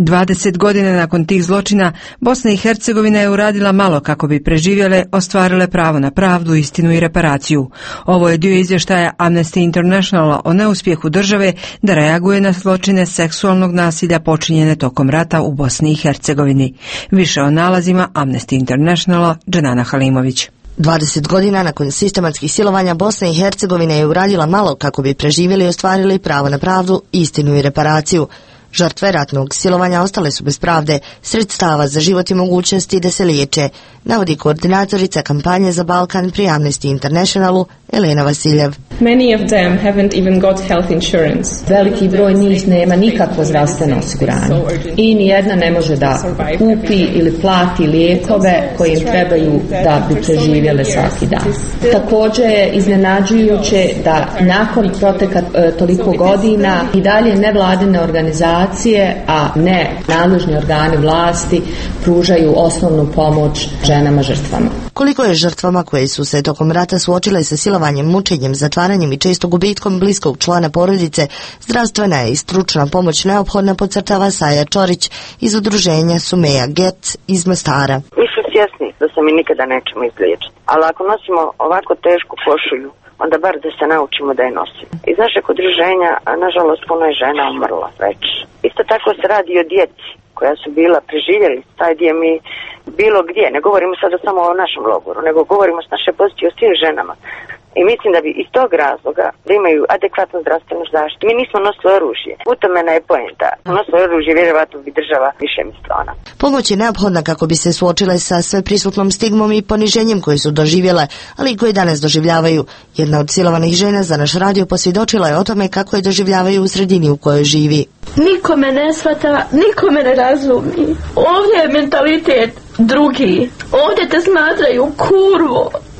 20 godina nakon tih zločina Bosna i Hercegovina je uradila malo kako bi preživjele, ostvarile pravo na pravdu, istinu i reparaciju. Ovo je dio izvještaja Amnesty Internationala o neuspjehu države da reaguje na zločine seksualnog nasilja počinjene tokom rata u Bosni i Hercegovini. Više o nalazima Amnesty Internationala, Dženana Halimović. 20 godina nakon sistematskih silovanja Bosna i Hercegovina je uradila malo kako bi preživjeli i ostvarili pravo na pravdu, istinu i reparaciju. Žrtve ratnog silovanja ostale su bez pravde, sredstava za život i mogućnosti da se liječe, navodi koordinatorica kampanje za Balkan pri Amnesty Internationalu Elena Vasiljev. Many of them haven't even got health insurance. Veliki broj njih nema nikakvo zdravstveno osiguranje i nijedna ne može da kupi ili plati lijekove koji im trebaju da bi preživjele svaki dan. Također je iznenađujuće da nakon proteka toliko godina i dalje nevladine organizacije, a ne nadležni organi vlasti, pružaju osnovnu pomoć ženama žrtvama. Koliko je žrtvama koje su se tokom rata suočile sa silovanjem, mučenjem, zatvaranjem i često gubitkom bliskog člana porodice, zdravstvena je i stručna pomoć neophodna, podcrtava Saja Čorić iz udruženja Sumeja Get iz Mostara. Mi smo svjesni da se mi nikada nećemo izliječiti, ali ako nosimo ovako tešku košulju, onda bar da se naučimo da je nosimo. Iz našeg udruženja, nažalost, puno je žena umrlo već. Isto tako se radi o djeci koja su bila preživjeli taj dio mi bilo gdje. Ne govorimo sada samo o našem logoru, nego govorimo s naše pozicije o svim ženama. I mislim da bi iz tog razloga da imaju adekvatnu zdravstvenu zaštitu. Mi nismo nosili oružje. U tome je poenta. Nosili oružje, vjerovatno bi država više mislila. Pomoć je neophodna kako bi se suočile sa sve prisutnom stigmom i poniženjem koje su doživjele, ali i koje danas doživljavaju. Jedna od silovanih žena za naš radio posvjedočila je o tome kako je doživljavaju u sredini u kojoj živi. Niko me ne shvata, niko me ne razumi. Ovdje je mentalitet drugi. Ovdje te smatraju kurvo.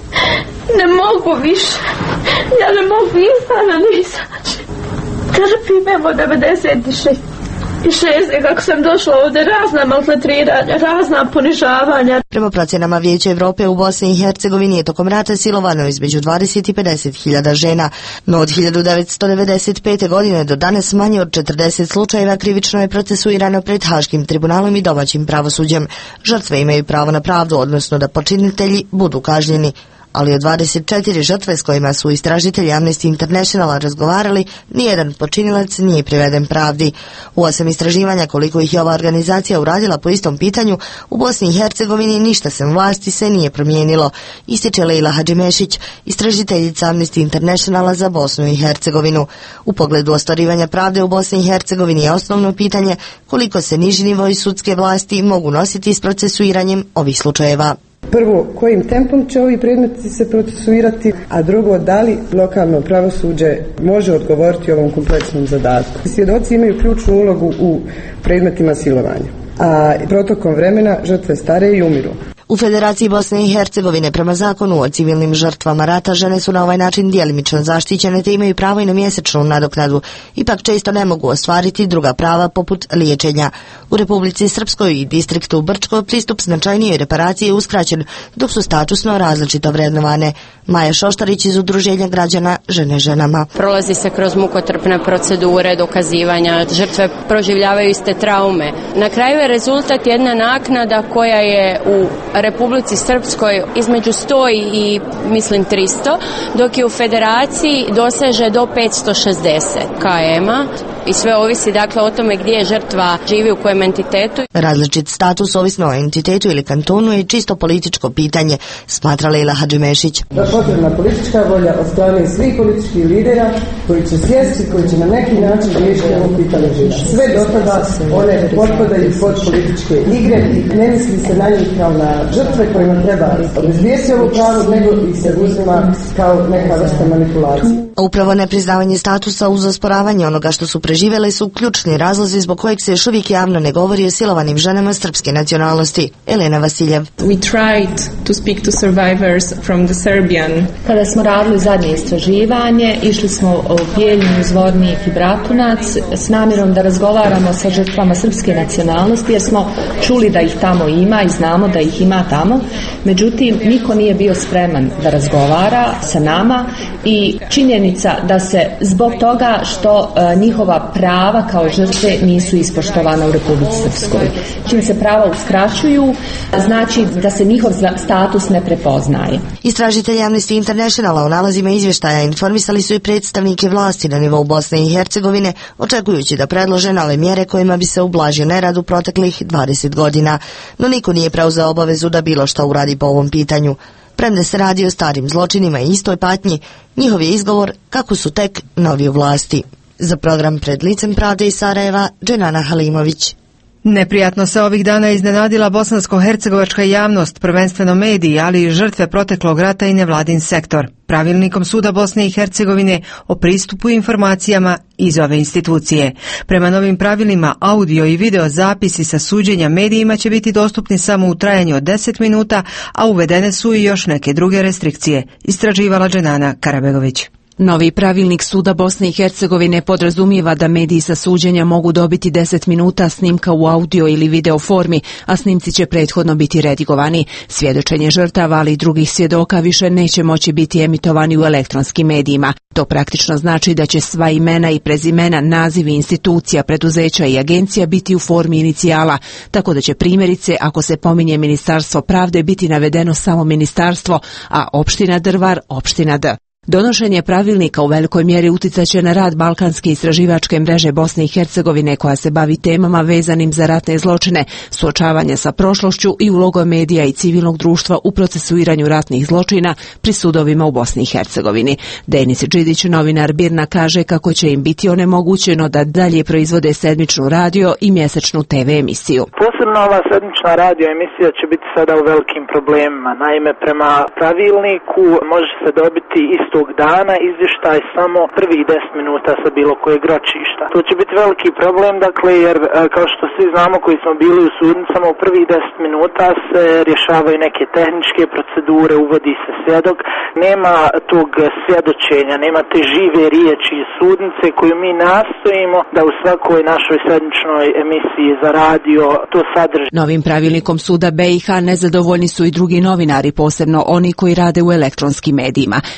Ne mogu više. Ja ne mogu izaći. Trpim, evo 96. Kako sam došla ovdje, razna maltretiranja, razna ponižavanja. Prema procjenama Vijeća Europe u Bosni i Hercegovini je tokom rata silovano između 20 i 50.000 žena, no od 1995. godine do danas manje od 40 slučajeva krivično je procesuirano pred Haškim tribunalom i domaćim pravosuđem. Žrtve imaju pravo na pravdu, odnosno da počinitelji budu kažnjeni. ali od 24 žrtve s kojima su istražitelji Amnesty Internationala razgovarali, nijedan počinilac nije priveden pravdi. U 8 istraživanja koliko ih je ova organizacija uradila po istom pitanju, u Bosni i Hercegovini ništa sem vlasti se nije promijenilo, ističe Leila Hadžimešić, istražiteljica Amnesty Internationala za Bosnu i Hercegovinu. U pogledu ostvarivanja pravde u Bosni i Hercegovini je osnovno pitanje koliko se niži nivoi sudske vlasti mogu nositi s procesuiranjem ovih slučajeva. Prvo, kojim tempom će ovi predmeti se procesuirati, a drugo, da li lokalno pravosuđe može odgovoriti ovom kompleksnom zadatku. Svjedoci imaju ključnu ulogu u predmetima silovanja, a protokom vremena žrtve stare i umiru. U Federaciji Bosne i Hercegovine prema zakonu o civilnim žrtvama rata žene su na ovaj način djelimično zaštićene te imaju pravo i na mjesečnu nadoknadu. Ipak često ne mogu ostvariti druga prava poput liječenja. U Republici Srpskoj i distriktu Brčko pristup značajnijoj reparaciji je uskraćen, dok su statusno različito vrednovane. Maja Šoštarić iz Udruženja građana Žene ženama. Prolazi se kroz mukotrpne procedure dokazivanja, žrtve proživljavaju iste traume. Na kraju je rezultat jedna naknada koja je u Republici Srpskoj između 100 i mislim 300, dok je u Federaciji doseže do 560 km-a i sve ovisi dakle o tome gdje je žrtva živi u kojem entitetu. Različit status ovisno o entitetu ili kantonu je čisto političko pitanje, smatra Leila Hadžimešić. Potrebna politička volja od strane svih političkih lidera koji će sjesti, koji će na neki način riješiti ovo pitanje žena. Sve do tada one potpadaju pod političke igre i ne misli se na njih kao na žrtve kojima treba obezbijesti ovo pravo, nego ih se uzima kao neka vrsta manipulacije. Upravo nepriznavanje statusa uz osporavanje onoga što su preživjele su ključni razlozi zbog kojeg se još uvijek javno ne govori o silovanim ženama srpske nacionalnosti. Elena Vasiljev. We tried to speak to survivors from the Serbian. Kada smo radili zadnje istraživanje, išli smo u Bijeljinu, Zvornik i Bratunac s namjerom da razgovaramo sa žrtvama srpske nacionalnosti, jer smo čuli da ih tamo ima i znamo da ih ima tamo. Međutim, niko nije bio spreman da razgovara sa nama i činjenica da se zbog toga što njihova prava kao žrtve nisu ispoštovana u Republici Srpskoj. Čim se prava uskraćuju, znači da se njihov status ne prepoznaje. Istražitelji Amnesty Internationala o nalazima izvještaja informisali su i predstavnike vlasti na nivou Bosne i Hercegovine, očekujući da predlože nove mjere kojima bi se ublažio nerad u proteklih 20 godina. No niko nije preuzeo obavezu da bilo što uradi po ovom pitanju. Premda se radi o starim zločinima i istoj patnji, njihov je izgovor kako su tek novi u vlasti. Za program Pred licem pravde iz Sarajeva, Dženana Halimović. Neprijatno se ovih dana iznenadila bosansko-hercegovačka javnost, prvenstveno mediji, ali i žrtve proteklog rata i nevladin sektor. Pravilnikom Suda Bosne i Hercegovine o pristupu informacijama iz ove institucije. Prema novim pravilima, audio i video zapisi sa suđenja medijima će biti dostupni samo u trajanju od 10 minuta, a uvedene su i još neke druge restrikcije, istraživala Dženana Karabegović. Novi pravilnik Suda Bosne i Hercegovine podrazumijeva da mediji sa suđenja mogu dobiti 10 minuta snimka u audio ili video formi, a snimci će prethodno biti redigovani. Svjedočenje žrtava, ali i drugih svjedoka više neće moći biti emitovani u elektronskim medijima. To praktično znači da će sva imena i prezimena, nazivi institucija, preduzeća i agencija biti u formi inicijala, tako da će primjerice, ako se pominje Ministarstvo pravde, biti navedeno samo ministarstvo, a opština Drvar, opština D. Donošenje pravilnika u velikoj mjeri uticaće na rad Balkanske istraživačke mreže Bosne i Hercegovine koja se bavi temama vezanim za ratne zločine, suočavanje sa prošlošću i ulogom medija i civilnog društva u procesuiranju ratnih zločina pri sudovima u Bosni i Hercegovini. Denis Đidić, novinar BIRN-a, kaže kako će im biti onemogućeno da dalje proizvode sedmičnu radio i mjesečnu TV emisiju. Posebno ova sedmična radio emisija će biti sada u velikim problemima. Naime, prema pravilniku može se dobiti isto dana izvještaj samo prvih 10 minuta sa bilo kojeg ročišta. To će biti veliki problem, dakle, jer kao što svi znamo koji smo bili u sudnicama, u prvih 10 minuta se rješavaju neke tehničke procedure, uvodi se svjedok, nema tog svjedočenja, nema te žive riječi iz sudnice koju mi nastojimo da u svakoj našoj sedmičnoj emisiji za radio to sadrži. Novim pravilnikom Suda BiH nezadovoljni su i drugi novinari, posebno oni koji rade u elektronskim medijima. Kažu da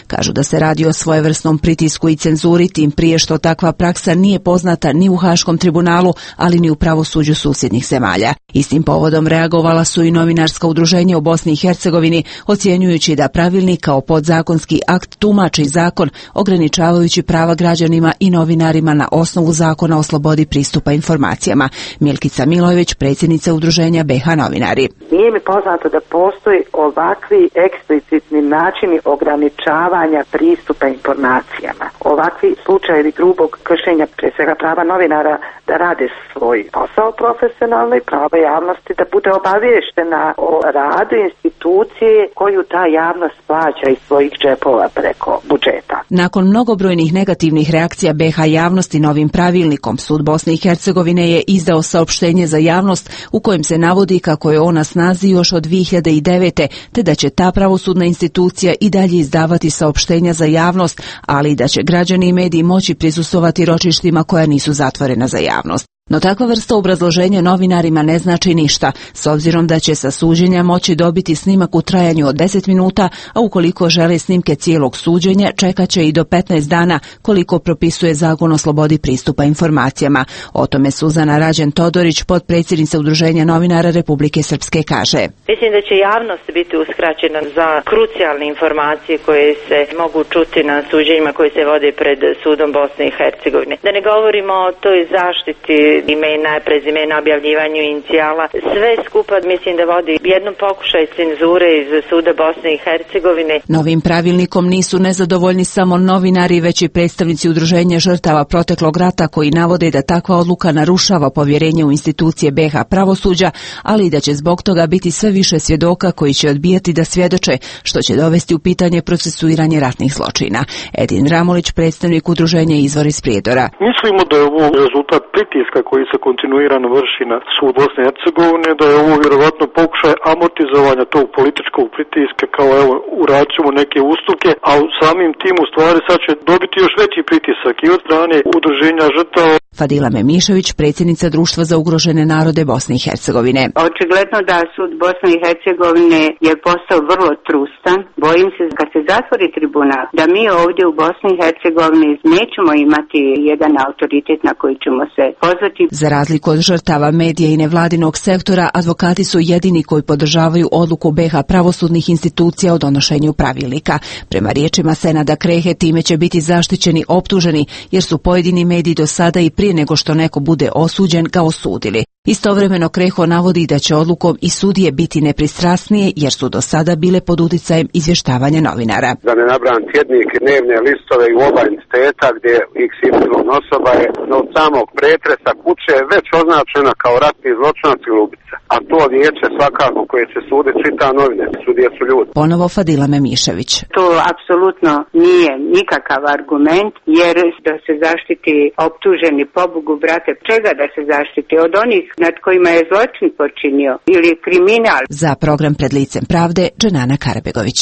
se radi o svojevrsnom pritisku i cenzuri, tim prije što takva praksa nije poznata ni u Haškom tribunalu, ali ni u pravosuđu susjednih zemalja. Istim povodom reagovala su i novinarska udruženja u Bosni i Hercegovini, ocjenjujući da pravilnik kao podzakonski akt tumači zakon, ograničavajući prava građanima i novinarima na osnovu zakona o slobodi pristupa informacijama. Milkica Milojević, predsjednica udruženja BiH novinari. Nije mi poznato da postoji ovakvi eksplicitni načini ograničavanja pristupa informacijama. Ovakvi slučajevi grubog kršenja pre svega prava novinara da rade svoj posao profesionalno i prava javnosti da bude obaviještena o radu institucije koju ta javnost plaća iz svojih džepova preko budžeta. Nakon mnogobrojnih negativnih reakcija BiH javnosti novim pravilnikom, Sud Bosne i Hercegovine je izdao saopštenje za javnost u kojem se navodi kako je ona snazi još od 2009. te da će ta pravosudna institucija i dalje izdavati saopštenja za javnost, ali i da će građani i mediji moći prisustvovati ročištima koja nisu zatvorena za javnost. No takva vrsta obrazloženja novinarima ne znači ništa, s obzirom da će sa suđenja moći dobiti snimak u trajanju od 10 minuta, a ukoliko žele snimke cijelog suđenja, čekat će i do 15 dana, koliko propisuje Zakon o slobodi pristupa informacijama. O tome Suzana Rađen-Todorić, potpredsjednica Udruženja novinara Republike Srpske, kaže. Mislim da će javnost biti uskraćena za krucijalne informacije koje se mogu čuti na suđenjima koji se vode pred Sudom Bosne i Hercegovine. Da ne govorimo o toj zaštiti imena, prezimena, objavljivanju inicijala. Sve skupa mislim da vodi jednom pokušaj cenzure iz Suda Bosne i Hercegovine. Novim pravilnikom nisu nezadovoljni samo novinari, već i predstavnici udruženja žrtava proteklog rata koji navode da takva odluka narušava povjerenje u institucije BiH pravosuđa, ali i da će zbog toga biti sve više svjedoka koji će odbijati da svjedoče, što će dovesti u pitanje procesuiranje ratnih zločina. Edin Ramulić, predstavnik udruženja Izvor iz Prijedora. Mislimo da je ovo rezultat pritiska koji se kontinuirano vrši na Sud Bosne i Hercegovine, da je ovo vjerovatno pokušaj amortizovanja tog političkog pritiska, kao evo uradit ćemo neke ustupke, a samim tim u stvari sad će dobiti još veći pritisak i od strane udruženja žrtava. Fadila Memišević, predsjednica Društva za ugrožene narode Bosne i Hercegovine. Očigledno da Sud Bosne i Hercegovine je postao vrlo trustan. Bojim se kad se zatvori tribunal, da mi ovdje u Bosni i Hercegovini nećemo imati jedan autoritet na koji ćemo se pozvati. Za razliku od žrtava medija i nevladinog sektora, advokati su jedini koji podržavaju odluku BiH pravosudnih institucija o donošenju pravilnika. Prema riječima Senada Krehe, time će biti zaštićeni optuženi, jer su pojedini mediji do sada i prije nego što neko bude osuđen ga osudili. Istovremeno Kreho navodi da će odlukom i sudije biti nepristrasnije jer su do sada bile pod utjecajem izvještavanja novinara. Da ne nabrajam tjednik, dnevne listove i oba entiteta gdje XY osoba je od samog pretresa kuće već označena kao ratni zločinac ili ubica. A to vijeće svakako koje će suditi čita novine, sudije su ljudi. Ponovo Fadila Memišević. To apsolutno nije nikakav argument, jer da se zaštiti optuženi, pobogu brate, čega da se zaštiti? Od onih nad kojima je zločin počinio ili kriminal. Za program Pred licem pravde, Dženana Karabegović.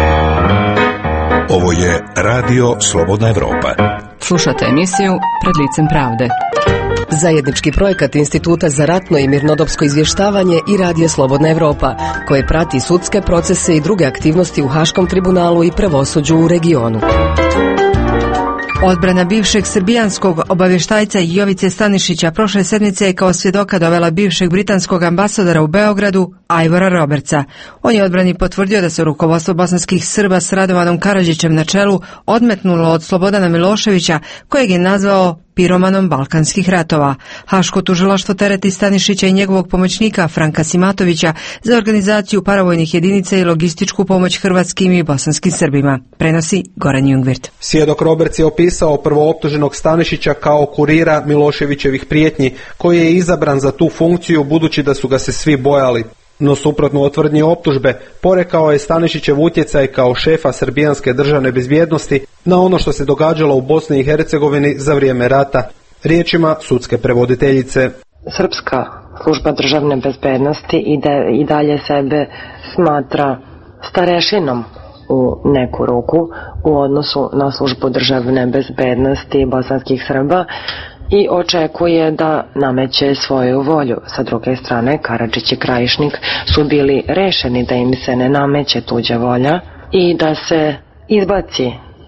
Ovo je Radio Slobodna Evropa. Slušate emisiju Pred licem pravde. Zajednički projekat Instituta za ratno i mirnodopsko izvještavanje i Radija Slobodna Evropa, koje prati sudske procese i druge aktivnosti u Haškom tribunalu i pravosuđu u regionu. Odbrana bivšeg srbijanskog obavještajca Jovice Stanišića prošle sedmice je kao svjedoka dovela bivšeg britanskog ambasadora u Beogradu, Ivora Robertsa. On je odbrani potvrdio da se rukovodstvo bosanskih Srba s Radovanom Karadžićem na čelu odmetnulo od Slobodana Miloševića, kojeg je nazvao piromanom balkanskih ratova. Haško tužilaštvo tereti Stanišića i njegovog pomoćnika Franka Simatovića za organizaciju paravojnih jedinica i logističku pomoć hrvatskim i bosanskim Srbima. Prenosi Goran Jungvirt. Svjedok Roberts je opisao prvooptuženog Stanišića kao kurira Miloševićevih prijetnji, koji je izabran za tu funkciju budući da su ga se svi bojali. No suprotno od tvrdnji optužbe, porekao je Stanišićev utjecaj kao šefa srbijanske državne bezbjednosti na ono što se događalo u Bosni i Hercegovini za vrijeme rata. Riječima sudske prevoditeljice. Srpska služba državne bezbednosti i dalje sebe smatra starešinom u neku ruku u odnosu na službu državne bezbednosti bosanskih Srba i očekuje da nameće svoju volju. Sa druge strane, Karadžić i Krajišnik su bili rešeni da im se ne nameće tuđa volja i da se izbaci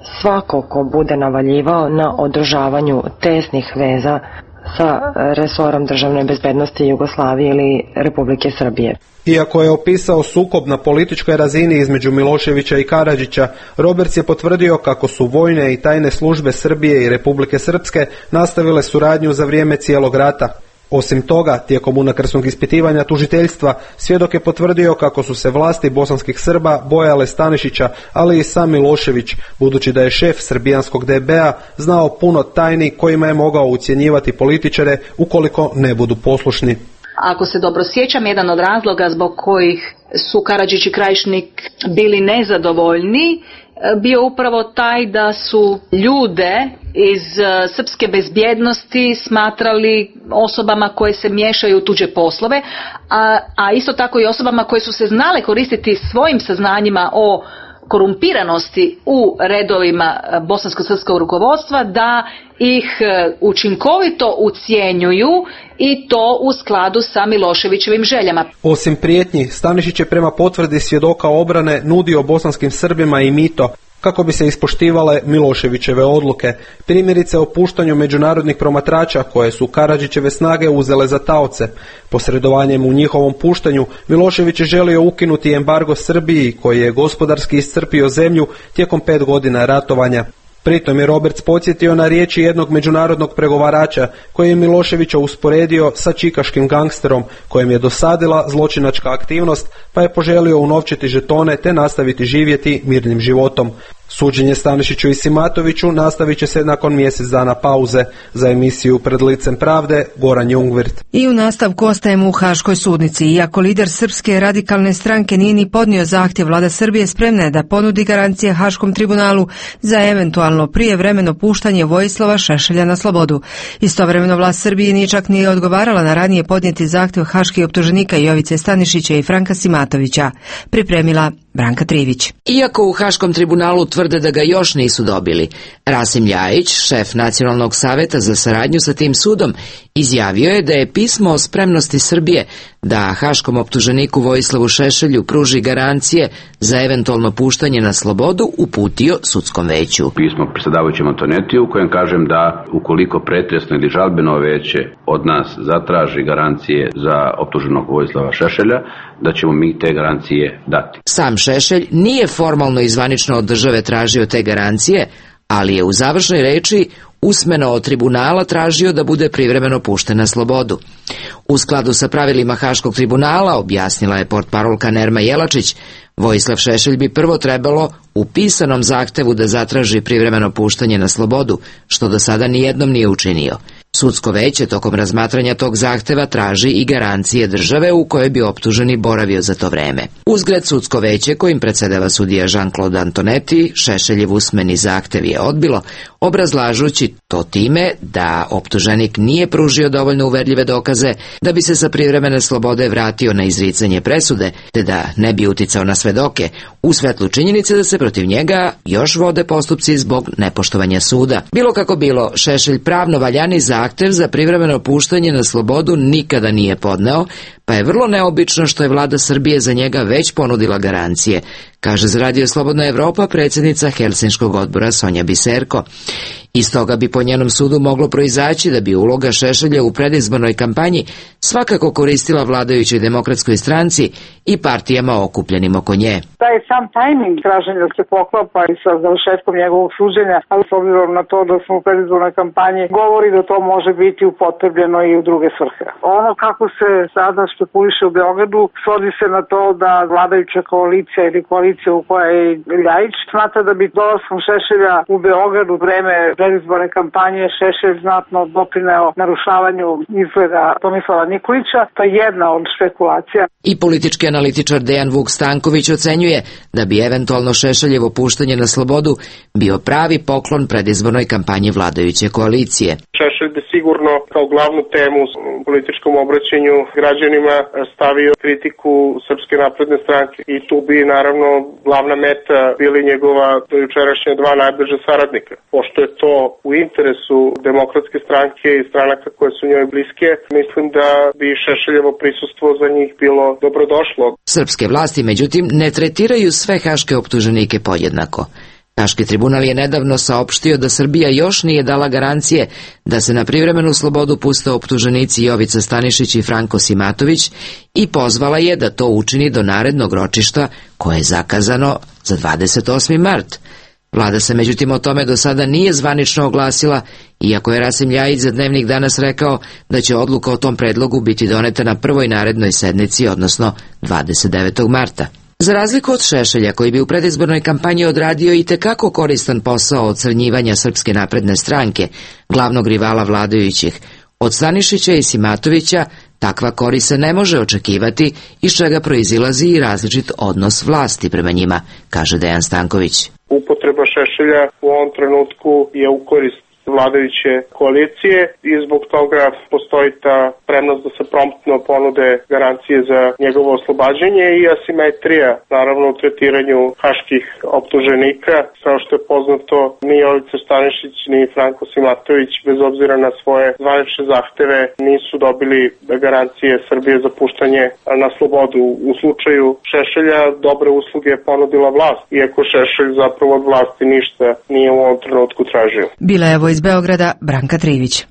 svako ko bude navaljivao na održavanju tesnih veza sa resorom državne bezbednosti Jugoslavije ili Republike Srbije. Iako je opisao sukob na političkoj razini između Miloševića i Karadžića, Roberts je potvrdio kako su vojne i tajne službe Srbije i Republike Srpske nastavile suradnju za vrijeme cijelog rata. Osim toga, tijekom unakrsnog ispitivanja tužiteljstva, svjedok je potvrdio kako su se vlasti bosanskih Srba bojale Stanišića, ali i sam Milošević, budući da je šef srbijanskog DB-a znao puno tajni kojima je mogao ucjenjivati političare ukoliko ne budu poslušni. Ako se dobro sjećam, jedan od razloga zbog kojih su Karadžić i Krajišnik bili nezadovoljni bio upravo taj da su ljude iz srpske bezbjednosti smatrali osobama koje se miješaju u tuđe poslove, a isto tako i osobama koje su se znale koristiti svojim saznanjima o korumpiranosti u redovima bosansko-srpskog rukovodstva, da ih učinkovito ucjenjuju i to u skladu sa Miloševićevim željama. Osim prijetnji, Stanišić je prema potvrdi svjedoka obrane nudio bosanskim Srbima i mito kako bi se ispoštivale Miloševićeve odluke, primjerice o puštanju međunarodnih promatrača koje su Karadžićeve snage uzele za taoce. Posredovanjem u njihovom puštanju Milošević je želio ukinuti embargo Srbiji koji je gospodarski iscrpio zemlju tijekom 5 godina ratovanja. Pritom je Roberts podsjetio na riječi jednog međunarodnog pregovarača koji je Miloševića usporedio sa čikaškim gangsterom kojem je dosadila zločinačka aktivnost pa je poželio unovčiti žetone te nastaviti živjeti mirnim životom. Suđenje Stanišiću i Simatoviću nastavit će se nakon mjesec dana pauze. Za emisiju Pred licem pravde, Goran Jungwirth. I u nastavku ostajemo u Haškoj sudnici. Iako lider Srpske radikalne stranke nije ni podnio zahtjev, vlada Srbije spremna je da ponudi garancije Haškom tribunalu za eventualno prijevremeno puštanje Vojislava Šešelja na slobodu. Istovremeno vlast Srbije nije čak ni odgovarala na ranije podnijeti zahtjev haških optuženika Jovice Stanišića i Franka Simatovića. Pripremila Branka Trivić. Iako u Haškom tribunalu tvrde da ga još nisu dobili, Rasim Ljajić, šef Nacionalnog saveta za saradnju sa tim sudom, izjavio je da je pismo o spremnosti Srbije da haškom optuženiku Vojislavu Šešelju pruži garancije za eventualno puštanje na slobodu uputio sudskom veću. Pismo predsjedavajućem Antonetiju u kojem kažem da ukoliko pretresno ili žalbeno veće od nas zatraži garancije za optuženog Vojislava Šešelja, da ćemo mi te garancije dati. Sam Šešelj nije formalno i zvanično od države tražio te garancije, ali je u završnoj reči usmeno od tribunala tražio da bude privremeno pušten na slobodu. U skladu sa pravilima Haškog tribunala, objasnila je portparolka Nerma Jelačić, Vojislav Šešelj bi prvo trebalo u pisanom zahtevu da zatraži privremeno puštanje na slobodu, što do sada nijednom nije učinio. Sudsko veće tokom razmatranja tog zahteva traži i garancije države u kojoj bi optuženi boravio za to vreme. Uzgred sudsko veće kojim predsjedava sudija Jean-Claude Antonetti, Šešeljev usmeni zahtev je odbilo, obrazlažući to time da optuženik nije pružio dovoljno uverljive dokaze da bi se sa privremene slobode vratio na izricanje presude, te da ne bi uticao na svedoke, u svetlu činjenice da se protiv njega još vode postupci zbog nepoštovanja suda. Bilo kako bilo, Šešelj pravno valjani zahtev za privremeno puštanje na slobodu nikada nije podneo, pa je vrlo neobično što je vlada Srbije za njega već ponudila garancije, kaže za Radio Slobodna Evropa predsjednica Helsinškog odbora Sonja Biserko. Iz toga bi po njenom sudu moglo proizaći da bi uloga Šešelja u predizbornoj kampanji svakako koristila vladajućoj demokratskoj stranci i partijama okupljenim oko nje. Taj sam tajming traženja se poklapa i sa završetkom njegovog suđenja, ali s obzirom na to da smo u predizbornoj kampanji, govori da to može biti upotrebljeno i u druge svrhe. Ono kako se sada špekuliše u Beogradu svodi se na to da vladajuća koalicija ili koalicija u kojoj je Ljajić smatra da bi dolaskom Šešelja u Beogradu vreme predizborne kampanje Šešelj znatno doprineo narušavanju izgleda Tomislava Nikolića. To je jedna od špekulacija. I politički analitičar Dejan Vuk Stanković ocenjuje da bi eventualno Šešeljevo puštanje na slobodu bio pravi poklon predizbornoj kampanji vladajuće koalicije. Šešelj bi sigurno kao glavnu temu u političkom obraćanju građanima stavio kritiku Srpske napredne stranke i tu bi naravno glavna meta bili njegova jučerašnja dva najbliža saradnika. Pošto je to u interesu demokratske stranke i stranaka koje su njoj bliske, mislim da bi Šešeljevo prisustvo za njih bilo dobrodošlo. Srpske vlasti, međutim, ne tretiraju sve haške optuženike podjednako. Haški tribunal je nedavno saopštio da Srbija još nije dala garancije da se na privremenu slobodu puste optuženici Jovica Stanišić i Franko Simatović i pozvala je da to učini do narednog ročišta koje je zakazano za 28. mart. Vlada se međutim o tome do sada nije zvanično oglasila, iako je Rasim Ljajić za Dnevnik danas rekao da će odluka o tom predlogu biti doneta na prvoj narednoj sednici, odnosno 29. marta. Za razliku od Šešelja, koji bi u predizbornoj kampanji odradio i tekako koristan posao ocrnjivanja Srpske napredne stranke, glavnog rivala vladajućih, od Stanišića i Simatovića takva korist se ne može očekivati, iz čega proizilazi i različit odnos vlasti prema njima, kaže Dejan Stanković. Upotreba Šešelja u ovom trenutku je u korist vladajuće koalicije i zbog toga postoji ta spremnost da se promptno ponude garancije za njegovo oslobađanje i asimetrija, naravno u tretiranju haških optuženika. Kao što je poznato, ni Jovica Stanišić ni Franko Simatović, bez obzira na svoje zvanične zahteve, nisu dobili garancije Srbije za puštanje na slobodu. U slučaju Šešelja dobre usluge je ponudila vlast, iako Šešelj zapravo od vlasti ništa nije u ovom trenutku tražio. Bila je iz Beograda Branka Trivić.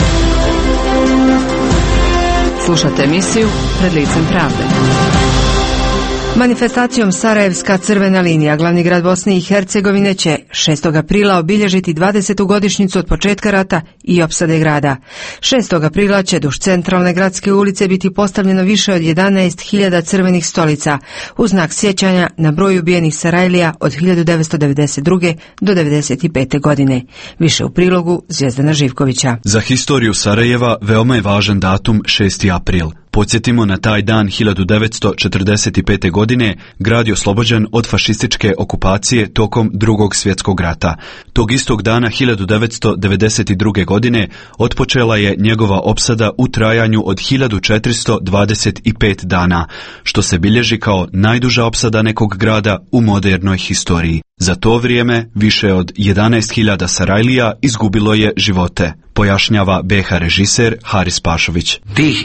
Slušate emisiju Pred licem pravde. Manifestacijom Sarajevska crvena linija, glavni grad Bosne i Hercegovine, će 6. aprila obilježiti 20. godišnjicu od početka rata i opsade grada. 6. aprila će duž centralne gradske ulice biti postavljeno više od 11.000 crvenih stolica, u znak sjećanja na broj ubijenih Sarajlija od 1992. do 1995. godine. Više u prilogu Zvijezdana Živkovića. Za historiju Sarajeva veoma je važan datum 6. april. Podsjetimo, na taj dan 1945. godine grad je oslobođen od fašističke okupacije tokom Drugog svjetskog rata. Tog istog dana 1992. godine otpočela je njegova opsada u trajanju od 1425 dana, što se bilježi kao najduža opsada nekog grada u modernoj historiji. Za to vrijeme više od 11.000 Sarajlija izgubilo je živote, pojašnjava BH režiser Haris Pašović. Tih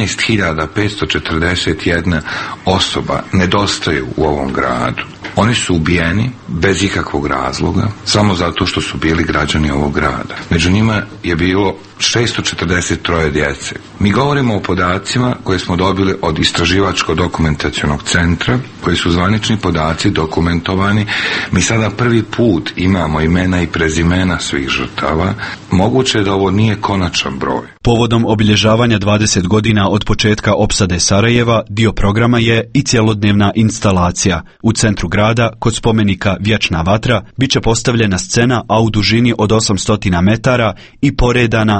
11.541 osoba nedostaju u ovom gradu. Oni su ubijeni bez ikakvog razloga, samo zato što su bili građani ovog grada. Među njima je bilo 643 djece. Mi govorimo o podacima koje smo dobili od Istraživačko-dokumentacionog centra, koji su zvanični podaci dokumentovani. Mi sada prvi put imamo imena i prezimena svih žrtava. Moguće je da ovo nije konačan broj. Povodom obilježavanja 20 godina od početka opsade Sarajeva, dio programa je i cjelodnevna instalacija. U centru grada, kod spomenika Vječna vatra, bit će postavljena scena, a u dužini od 800 metara i poredana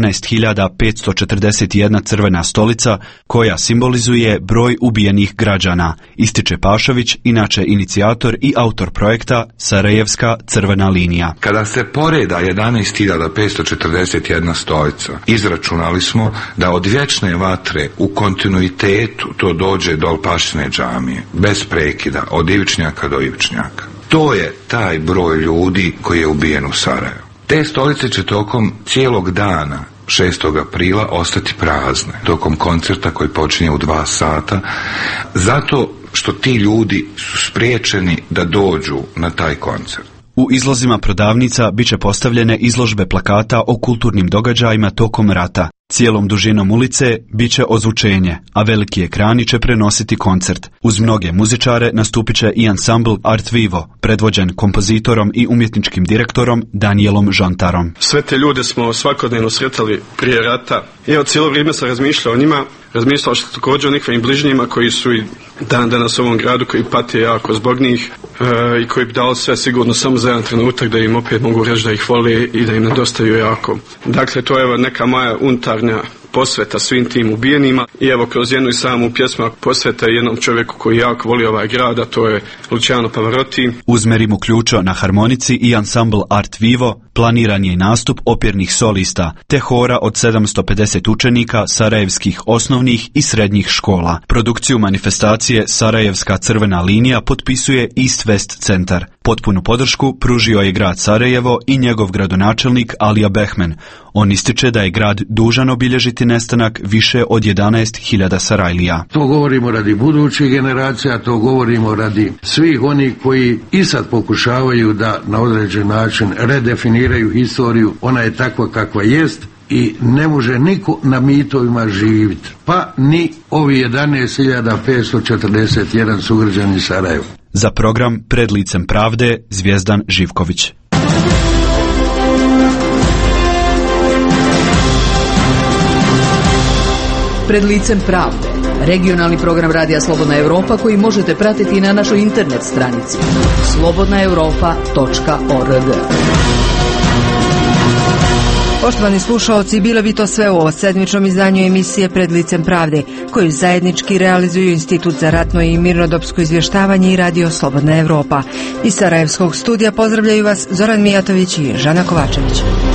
11.541 crvena stolica, koja simbolizuje broj ubijenih građana, ističe Pašović, inače inicijator i autor projekta Sarajevska crvena linija. Kada se poreda 11.541 stolica, izračunali smo da od Vječne vatre u kontinuitetu to dođe do Alpašine džamije, bez prekida, od Ivičnjaka do Ivičnjaka. To je taj broj ljudi koji je ubijen u Sarajevu. Te stolice će tokom cijelog dana 6. aprila ostati prazne, tokom koncerta koji počinje u 2 sata, zato što ti ljudi su spriječeni da dođu na taj koncert. U izlozima prodavnica bit će postavljene izložbe plakata o kulturnim događajima tokom rata. Cijelom dužinom ulice bit će ozvučenje, a veliki ekrani će prenositi koncert. Uz mnoge muzičare nastupit će i ansambl Art Vivo, predvođen kompozitorom i umjetničkim direktorom Danielom Žontarom. Sve te ljude smo svakodnevno sretali prije rata. I cijelo vrijeme sam razmišljao o njima, razmišljao što također o njihovim bližnjima koji su i dan danas u ovom gradu, koji pate jako zbog njih i koji bi dali sve sigurno samo za jedan trenutak da im opet mogu reći da ih vole i da im nedostaju jako. Dakle, to je neka moja unutarnja posveta svim tim ubijenima i evo kroz jednu i samu pjesmu posveta jednom čovjeku koji jako voli ovaj grad, a to je Luciano Pavarotti. Uz Merimu Ključo na harmonici i ansambl Art Vivo planiran je i nastup opernih solista te hora od 750 učenika sarajevskih osnovnih i srednjih škola. Produkciju manifestacije Sarajevska crvena linija potpisuje East West centar. Potpunu podršku pružio je grad Sarajevo i njegov gradonačelnik Alija Behmen. On ističe da je grad dužan obilježiti nestanak više od 11.000 Sarajlija. To govorimo radi budućih generacija, to govorimo radi svih onih koji i sad pokušavaju da na određen način redefiniraju historiju. Ona je takva kakva jest i ne može niko na mitovima živjeti. Pa ni ovi 11.541 sugrađani Sarajeva. Za program Pred licem pravde Zvijezdan Živković. Pred licem pravde. Regionalni program Radija Slobodna Europa koji možete pratiti na našoj internet stranici slobodnaeuropa.org. Poštovani slušaoci, bilo bi to sve u ovo sedmičnom izdanju emisije Pred licem pravde, koju zajednički realizuju Institut za ratno i mirnodopsko izvještavanje i Radio Slobodna Europa. Iz Sarajevskog studija pozdravljaju vas Zoran Mijatović i Žana Kovačević.